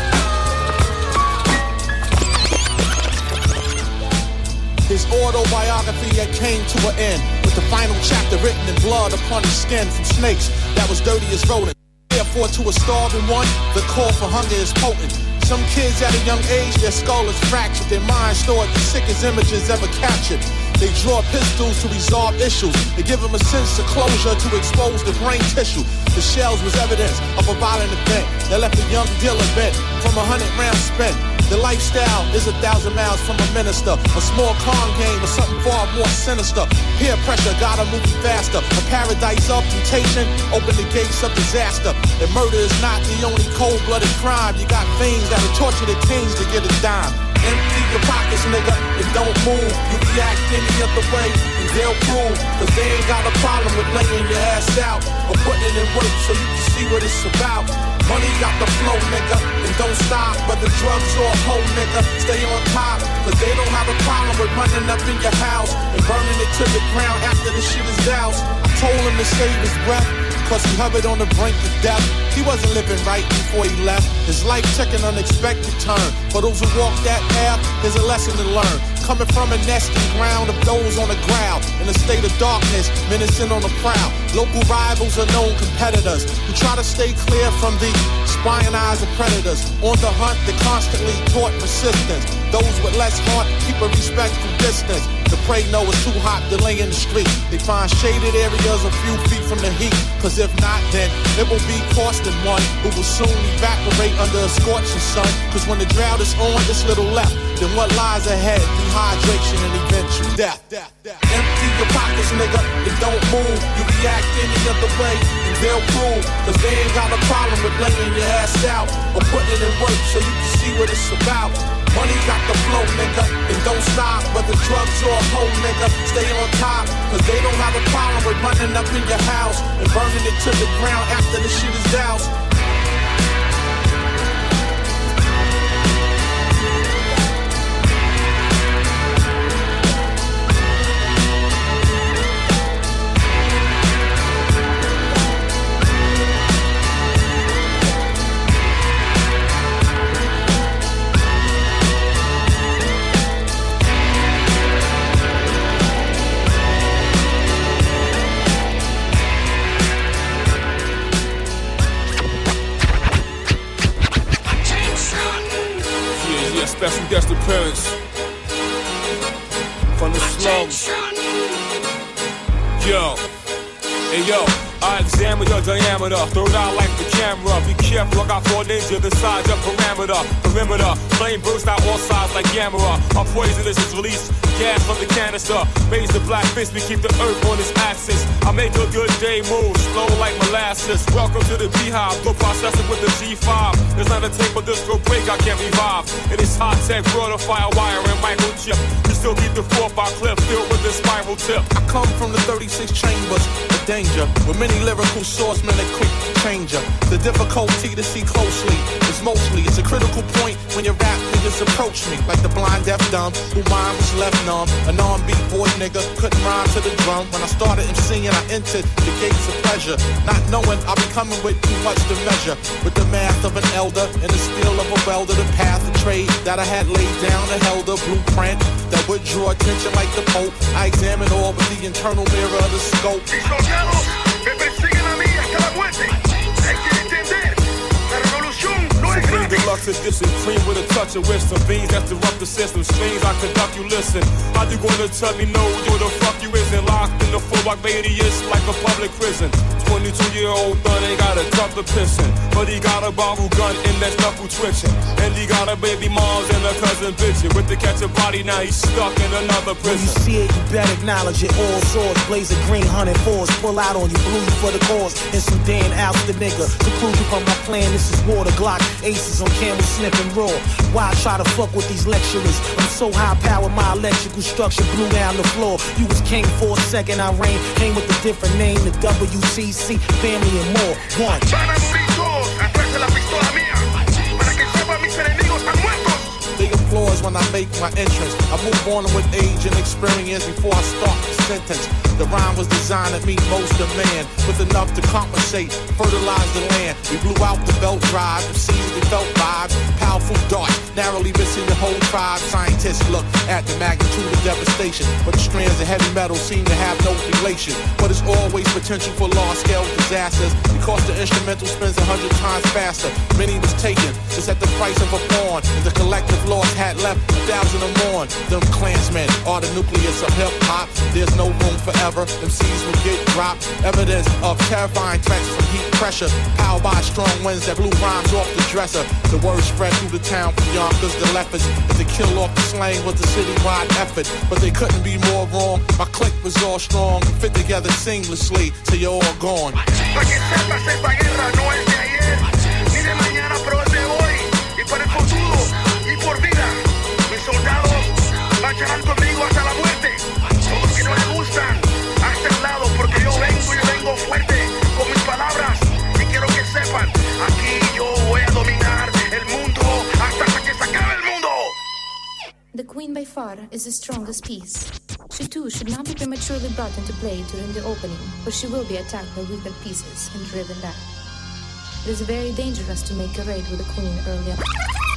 [SPEAKER 8] His autobiography had came to an end, with the final chapter written in blood upon his skin from snakes that was dirty as rodents. Therefore, to a starving one, the call for hunger is potent. Some kids at a young age, their skull is fractured, their minds stored the sickest images ever captured. They draw pistols to resolve issues. They give them a sense of closure to expose the brain tissue. The shells was evidence of a violent event that left a young dealer bent from a hundred rounds spent. The lifestyle is a thousand miles from a minister. A small con game or something far more sinister. Peer pressure gotta move you faster. A paradise of temptation, open the gates of disaster. And murder is not the only cold-blooded crime. You got fiends that'll torture the kings to get a dime. Empty your pockets, nigga, and don't move. You react any other way, and they'll prove. Cause they ain't got a problem with laying your ass out or putting it in work so you can see what it's about. Money got the flow, nigga, and don't stop. Whether drugs or a hoe, nigga, stay on top. Cause they don't have a problem with running up in your house and burning it to the ground after the shit is doused. I told him to save his breath, cause he hovered on the brink of death. He wasn't living right before he left. His life took an unexpected turn. For those who walk that path, there's a lesson to learn. Coming from a nesting ground of those on the ground, in a state of darkness, menacing on the prowl. Local rivals are known competitors who try to stay clear from the spying eyes of predators. On the hunt, they constantly taught persistence. Those with less heart keep a respectful distance. The prey know it's too hot to lay in the street. They find shaded areas a few feet from the heat. Cause if not, then it will be costing one who will soon evaporate under a scorching sun. Cause when the drought is on, there's little left. Then what lies ahead? Dehydration and eventual death. Empty your pockets, nigga, and don't move. You react any other way, and they'll prove. Cause they ain't got a problem with laying your ass out or putting it in work so you can see what it's about. Money got the flow, nigga, and don't stop. Whether drugs or a hoe, nigga, stay on top. Cause they don't have a problem with running up in your house and burning it to the ground after the shit is doused.
[SPEAKER 12] Special guest appearance from the slums. Yo, hey yo, I examine your diameter, throw it out like the camera. Be careful, I got four ninjas inside your parameter. Perimeter, flame burst out all sides like Gamera. Our poisonous is released, gas from the canister. Raise the black fist, we keep the earth on its axis. I make a good day move, slow like molasses. Welcome to the beehive, go processing with the G five. There's not a tape or disco break I can't revive. It is high tech, broader fire wire and microchip. We still keep the four by clip filled with the spiral tip.
[SPEAKER 8] I come from the thirty-six chambers of danger, with many lyrical swordsmen and quick changer. The difficulty to see closely is mostly, it's a critical point when your rap niggas approach me like the blind deaf dumb who mind was left numb. A non-beat boy nigga couldn't rhyme to the drum. When I started MCing, I entered the gates of pleasure, not knowing I'll be coming with too much to measure. With the math of an elder and the skill of a welder, the path of trade that I had laid down and held a blueprint that would draw attention like the Pope. I examine all with the internal mirror of the scope.
[SPEAKER 12] Supreme deluxe edition, cream with a touch of wisdom. Beans that disrupt the system, strings I conduct you listen. How you gonna tell me no, who the fuck you isn't? Locked in the full block radius like a public prison. twenty-two year old thug ain't got a cup of pissing, but he got a bottle gun and that's knuckle twitching. And he got a baby moms and a cousin bitching. With the catch a body, now he's stuck in another prison.
[SPEAKER 2] When you see it, you better acknowledge it. All swords, blazing green, hunting fours, pull out on you, blue you for the cause. And some Dan out the nigga to prove you from my plan. This is water Glock, aces on camera sniffing raw. Why I try to fuck with these lecturers? I'm so high powered, my electrical structure blew down the floor. You was king for a second, I reigned, came with a different name, the W C C, family and more. One.
[SPEAKER 8] They applause when I make my entrance. I move on with age and experience before I start the sentence. The rhyme was designed to meet most of man, with enough to compensate, fertilize the land. We blew out the belt drive, the seas we felt vibes, powerful dart, narrowly missing the whole tribe. Scientists look at the magnitude of devastation, but the strands of heavy metal seem to have no relation. But it's always potential for large-scale disasters, because the instrumental spins a hundred times faster. Many was taken, just at the price of a pawn, and the collective loss had left a thousand or more. Them Klansmen are the nucleus of hip-hop. There's no room for forever. M Cs will get dropped. Evidence of terrifying threats from heat pressure. Powered by strong winds that blew rhymes off the dresser. The word spread through the town from Yonkers to Lefferts. But to kill off the slang was a citywide effort. But they couldn't be more wrong. My clique was all strong, fit together seamlessly till you're all gone.
[SPEAKER 1] Pa' que sepas, esta guerra no es de ayer, ni de mañana, pero es de hoy. Y por el futuro, y por vida. Mis soldados marcharán conmigo hasta la muerte. Todos los que no le gustan, a este lado, porque yo vengo y vengo fuerte con mis palabras. Y quiero que sepan, aquí yo voy a dominar el mundo hasta que se acabe el mundo.
[SPEAKER 3] The Queen by far is the strongest piece. She too should not be prematurely brought into play during the opening, but she will be attacked by weaker pieces and driven back. It is very dangerous to make a raid with the Queen early on.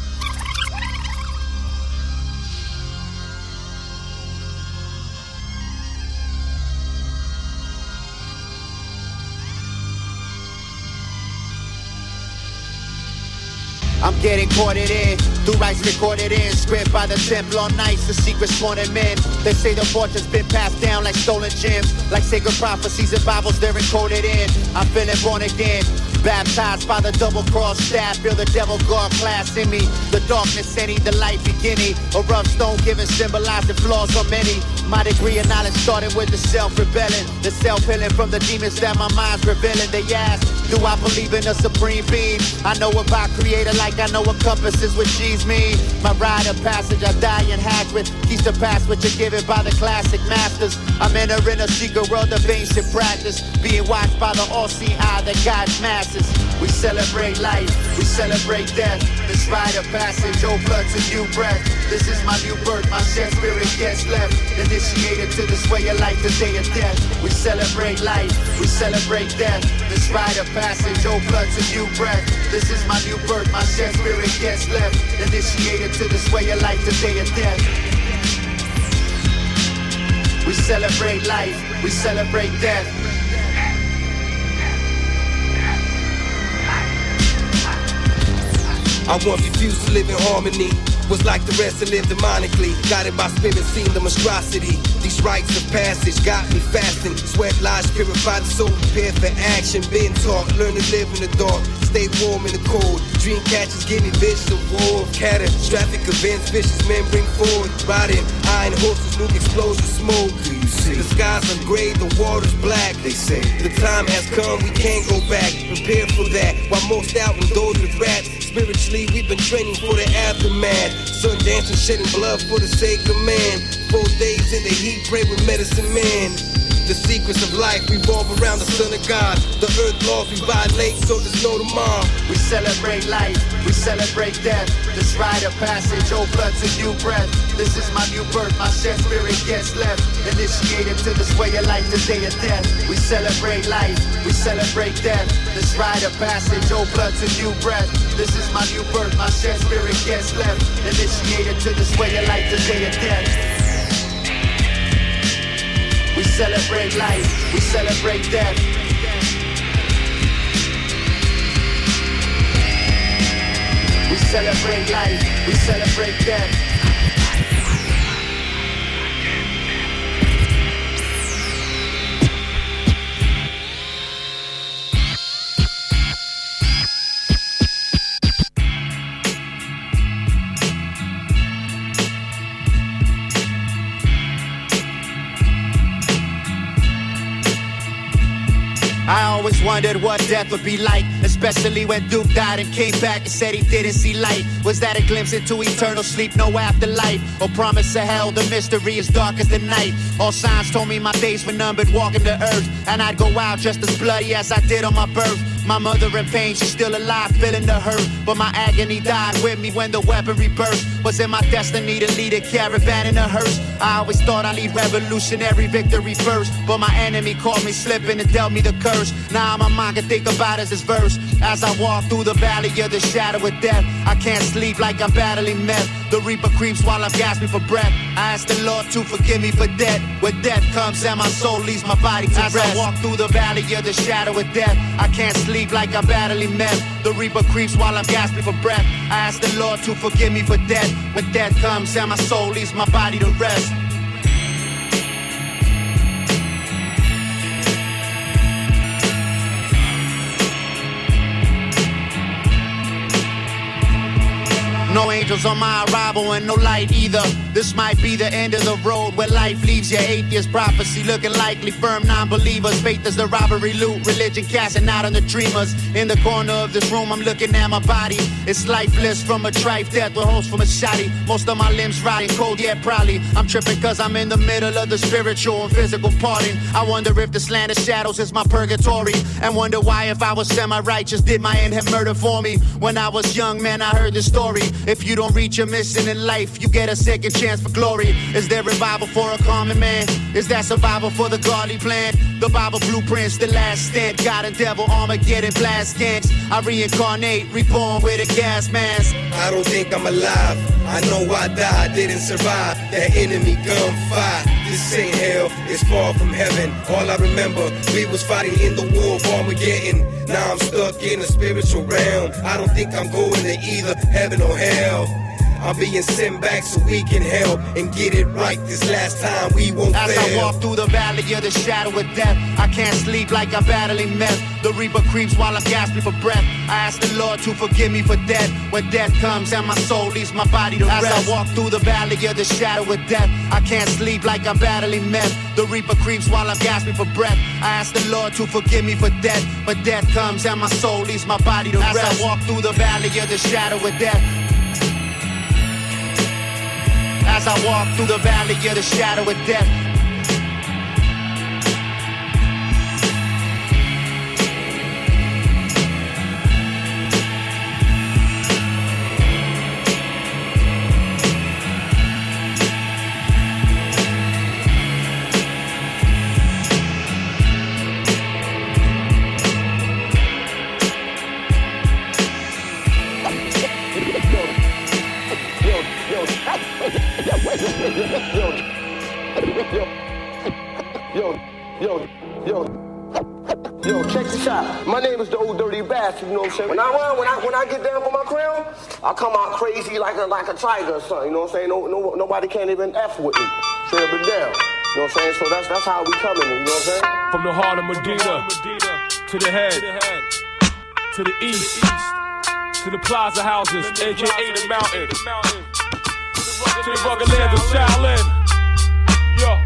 [SPEAKER 9] I'm getting caught it in, through rights recorded in, script by the temple on nights, the secrets sworn men. They say the fortune's been passed down like stolen gems, like sacred prophecies and Bibles they're encoded in. I'm feeling born again, baptized by the double-cross staff, feel the devil guard class in me. The darkness ending, the light beginning, a rough stone given symbolizing flaws on many. My degree of knowledge started with the self-rebelling, the self-healing from the demons that my mind's revealing. They ask, do I believe in a supreme being? I know about creator like I know what compasses what G's mean. My rite of passage I die and hatch with, keeps the past which are given by the classic masters. I'm entering a secret world of ancient practice, being watched by the all-seeing eye that guides masses. We celebrate life, we celebrate death. This rite of passage, old blood to new breath. This is my new birth, my shed spirit gets left. Initiated to this way of life, the day of death. We celebrate life, we celebrate death. This rite of passage, old blood to new breath. This is my new birth, my shed spirit gets left. Initiated to this way of life, the day of death. We celebrate life, we celebrate death.
[SPEAKER 10] I once refused to live in harmony, was like the rest and lived demonically. Guided by spirit, seen the monstrosity. These rites of passage got me fasting. Sweat lies purified the soul, prepared for action. Been taught, learn to live in the dark, stay warm in the cold. Dream catchers give me visions of war, of catastrophic events. Vicious men bring forward, riding iron horses, nuke explosions, smoke. Do you see? The skies are gray, the water's black. They say the time has come, we can't go back. Prepare for that. While most out with those with rats. Spiritually, we've been training for the aftermath. Sun dancing, shedding blood for the sake of man. Four days in the heat, pray with medicine man. The secrets of life revolve around the Son of God. The earth laws we violate, so there's no tomorrow.
[SPEAKER 9] We celebrate life, we celebrate death. This rite of passage, old blood to new breath. This is my new birth, my shed spirit gets left. Initiated to this way of life, the day of death. We celebrate life, we celebrate death. This rite of passage, old blood to new breath. This is my new birth, my shed spirit gets left. Initiated to this way of life, the day of death. We celebrate life, we celebrate death. We celebrate life, we celebrate death. I always wondered what death would be like, especially when Duke died and came back and said he didn't see light. Was that a glimpse into eternal sleep, no afterlife? Or promise of hell, the mystery is dark as the night. All signs told me my days were numbered walking the earth, and I'd go out just as bloody as I did on my birth. My mother in pain, she's still alive, feeling the hurt, but my agony died with me when the weaponry burst. Was it my destiny to lead a caravan in a hearse? I always thought I'd lead revolutionary victory first, but my enemy caught me slipping and dealt me the curse. Now my mind can think about as this verse. As I walk through the valley of the shadow of death, I can't sleep like I'm battling meth. The reaper creeps while I'm gasping for breath. I ask the Lord to forgive me for death. When death comes and my soul leaves my body to rest. As I walk through the valley of the shadow of death, I can't sleep like I'm battling meth. The reaper creeps while I'm gasping for breath. I ask the Lord to forgive me for death. When death comes and my soul leaves my body to rest. angels on my arrival and no light either. This might be the end of the road where life leaves you. Atheist prophecy looking likely. Firm non-believers. Faith is the robbery loot. Religion casting out on the dreamers. In the corner of this room, I'm looking at my body. It's lifeless from a trife death with holes from a shotty. Most of my limbs rotting cold, yeah, probably. I'm tripping cause I'm in the middle of the spiritual and physical parting. I wonder if this land of shadows is my purgatory. And wonder why if I was semi-righteous did my end have murder for me. When I was young, man, I heard this story. If you don't reach your mission in life, you get a second chance for glory. Is there revival for a common man? Is that survival for the godly plan? The Bible blueprints, the last stand. God and devil, Armageddon, blast gangs. I reincarnate, reborn with a gas mask.
[SPEAKER 13] I don't think I'm alive. I know I died, didn't survive. That enemy gunfire. This ain't hell, it's far from heaven. All I remember, we was fighting in the war of Armageddon. Now I'm stuck in the spiritual realm. I don't think I'm going to either heaven or hell. I'm being sent back so we can help and get it right this last time. We won't
[SPEAKER 9] As
[SPEAKER 13] fail.
[SPEAKER 9] I walk through the valley of the shadow of death, I can't sleep like I'm battling meth. The reaper creeps while I'm gasping for breath. I ask the Lord to forgive me for death. When death comes and my soul leaves my body to rest. As I walk through the valley of the shadow of death, I can't sleep like I'm battling meth. The reaper creeps while I'm gasping for breath. I ask the Lord to forgive me for death. When death comes and my soul leaves my body to rest. As I walk through the valley of the shadow of death. As I walk through the valley of the shadow of death.
[SPEAKER 14] Yo, yo, yo, yo, check this out. My name is the old dirty bastard, you know what I'm saying? When I run, when I when I get down for my crown, I come out crazy like a like a tiger or something, you know what I'm saying? No, no, nobody can't even F with me. Straight up and down. You know what I'm saying? So that's that's how we coming, you know what I'm saying?
[SPEAKER 12] From the heart of Medina to the head, to the east, to the plaza houses, A K A the mountain, to the rugged lands of Shaolin. Yo.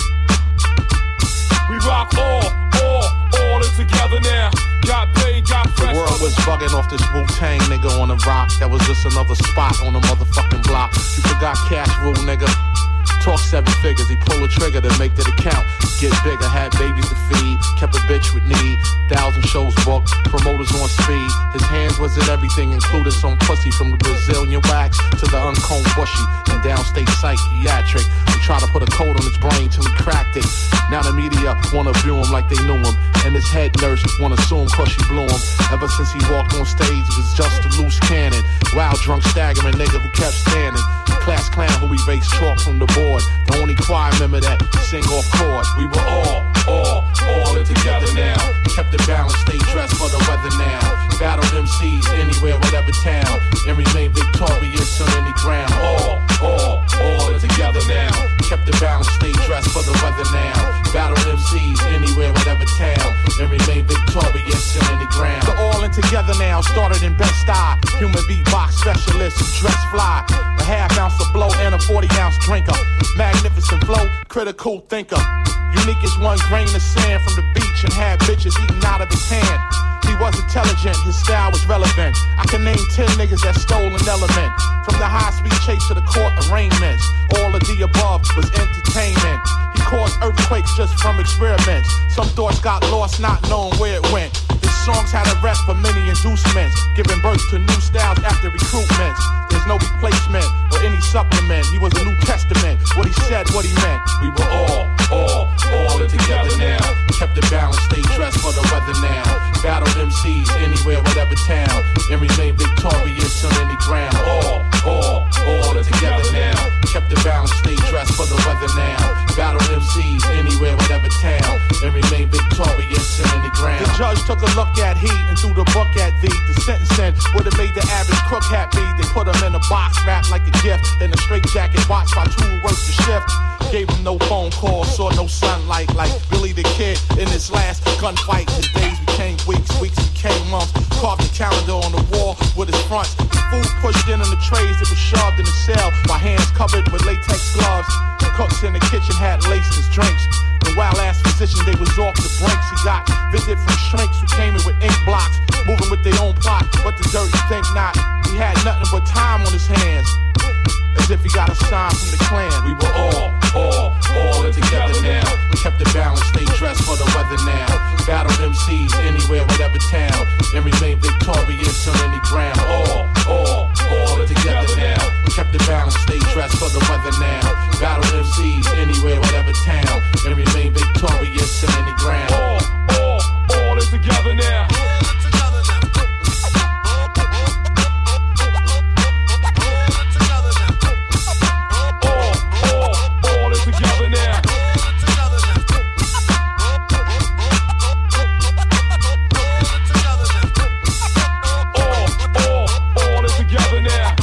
[SPEAKER 12] We rock all, all, all it together now. Got paid, got fresh.
[SPEAKER 8] The world was bugging off this Wu-Tang nigga on the rock. That was just another spot on the motherfucking block. You forgot cash rule, nigga. Talk seven figures, he pulled a trigger to make that account. Get bigger, had babies to feed, kept a bitch with need. Thousand shows booked, promoters on speed. His hands was in everything, including some pussy from the Brazilian wax to the uncombed bushy and downstate psychiatric. We tried to put a code on his brain till he cracked it. Now the media wanna view him like they knew him, and his head nurse wanna sue him cause she blew him. Ever since he walked on stage, it was just a loose cannon. Wild, drunk, staggering nigga who kept standing. Class clown who erased chalk from the board. The only choir member that sing off chord. We were all, all, all in together now. Kept it balanced, stay dressed for the weather now. Battled M Cs anywhere, whatever town, and remain victorious on any ground. All, all, all in together now. Kept it balanced, stay dressed for the weather now. Battled M Cs anywhere, whatever town, and remain victorious on any ground. The all in together now started in Bed-Stuy. Human beatbox specialist who dress fly. A half ounce of blow and a forty ounce drinker. Magnificent flow, critical thinker. Unique as one grain of sand from the beach and had bitches eating out of his hand. He was intelligent, his style was relevant. I can name ten niggas that stole an element. From the high-speed chase to the court arraignments. All of the above was entertainment. He caused earthquakes just from experiments. Some thoughts got lost not knowing where it went. His songs had a rep for many inducements, giving birth to new styles after recruitments. There's no replacement or any supplement. He was a New Testament. What he said, what he meant. We were all, all, all in together now. Kept it balanced, stay dressed for the weather now. Battled M Cs anywhere, whatever town, and remain victorious on any ground. All, all, all in together now. Kept it balanced, stay dressed for the weather now. Battled M Cs anywhere, whatever town, and remain victorious on any ground. The judge took a look at he and threw the book at thee. The sentencing would have made the average crook happy. They put him in a box wrapped like a gift, in a straight jacket, watched by two who worked the shift. Gave him no phone calls, saw no sunlight like Billy the Kid in his last gunfight. His days became weeks, weeks became months. Carved the calendar on the wall with his fronts. The food pushed in on the trays that were shoved in the cell, while hands covered with latex gloves. The cooks in the kitchen had laced his drinks. The wild ass physician, they was off the brinks. He got visit from shrinks who came in with ink blocks, moving with their own plot. What the dirt you think not? He had nothing but time on his hands, as if he got a sign from the clan. We were all, all, all in together now. We kept it balanced, stay dressed for the weather now. Battle M Cs anywhere, whatever town, and remain victorious on any ground. All, all, all in together now. We kept it balanced, stay dressed for the weather now. Battle M Cs anywhere, whatever town, and remain victorious on any ground. All, all, all in together now. Together now. All, all, all is together now.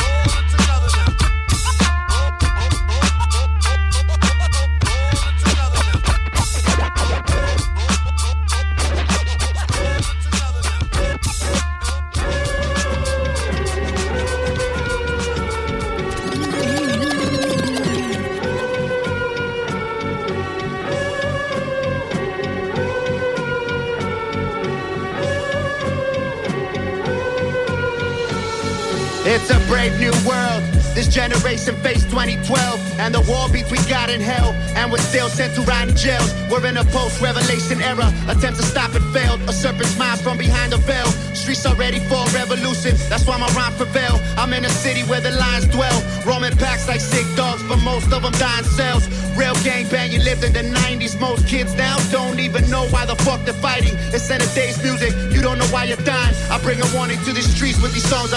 [SPEAKER 9] It's a brave new world. This generation faced twenty twelve and the war between God and hell, and we're still sent to rot in jails. We're in a post-revelation era. Attempts to stop it failed. A serpent's mind from behind a veil. Streets are ready for a revolution. That's why my rhyme prevail. I'm in a city where the lions dwell. Roaming packs like sick dogs, but most of them dying cells. Real gangbang, you lived in the nineties. Most kids now don't even know why the fuck they're fighting. It's end of days music. You don't know why you're dying. I bring a warning to the streets with these songs.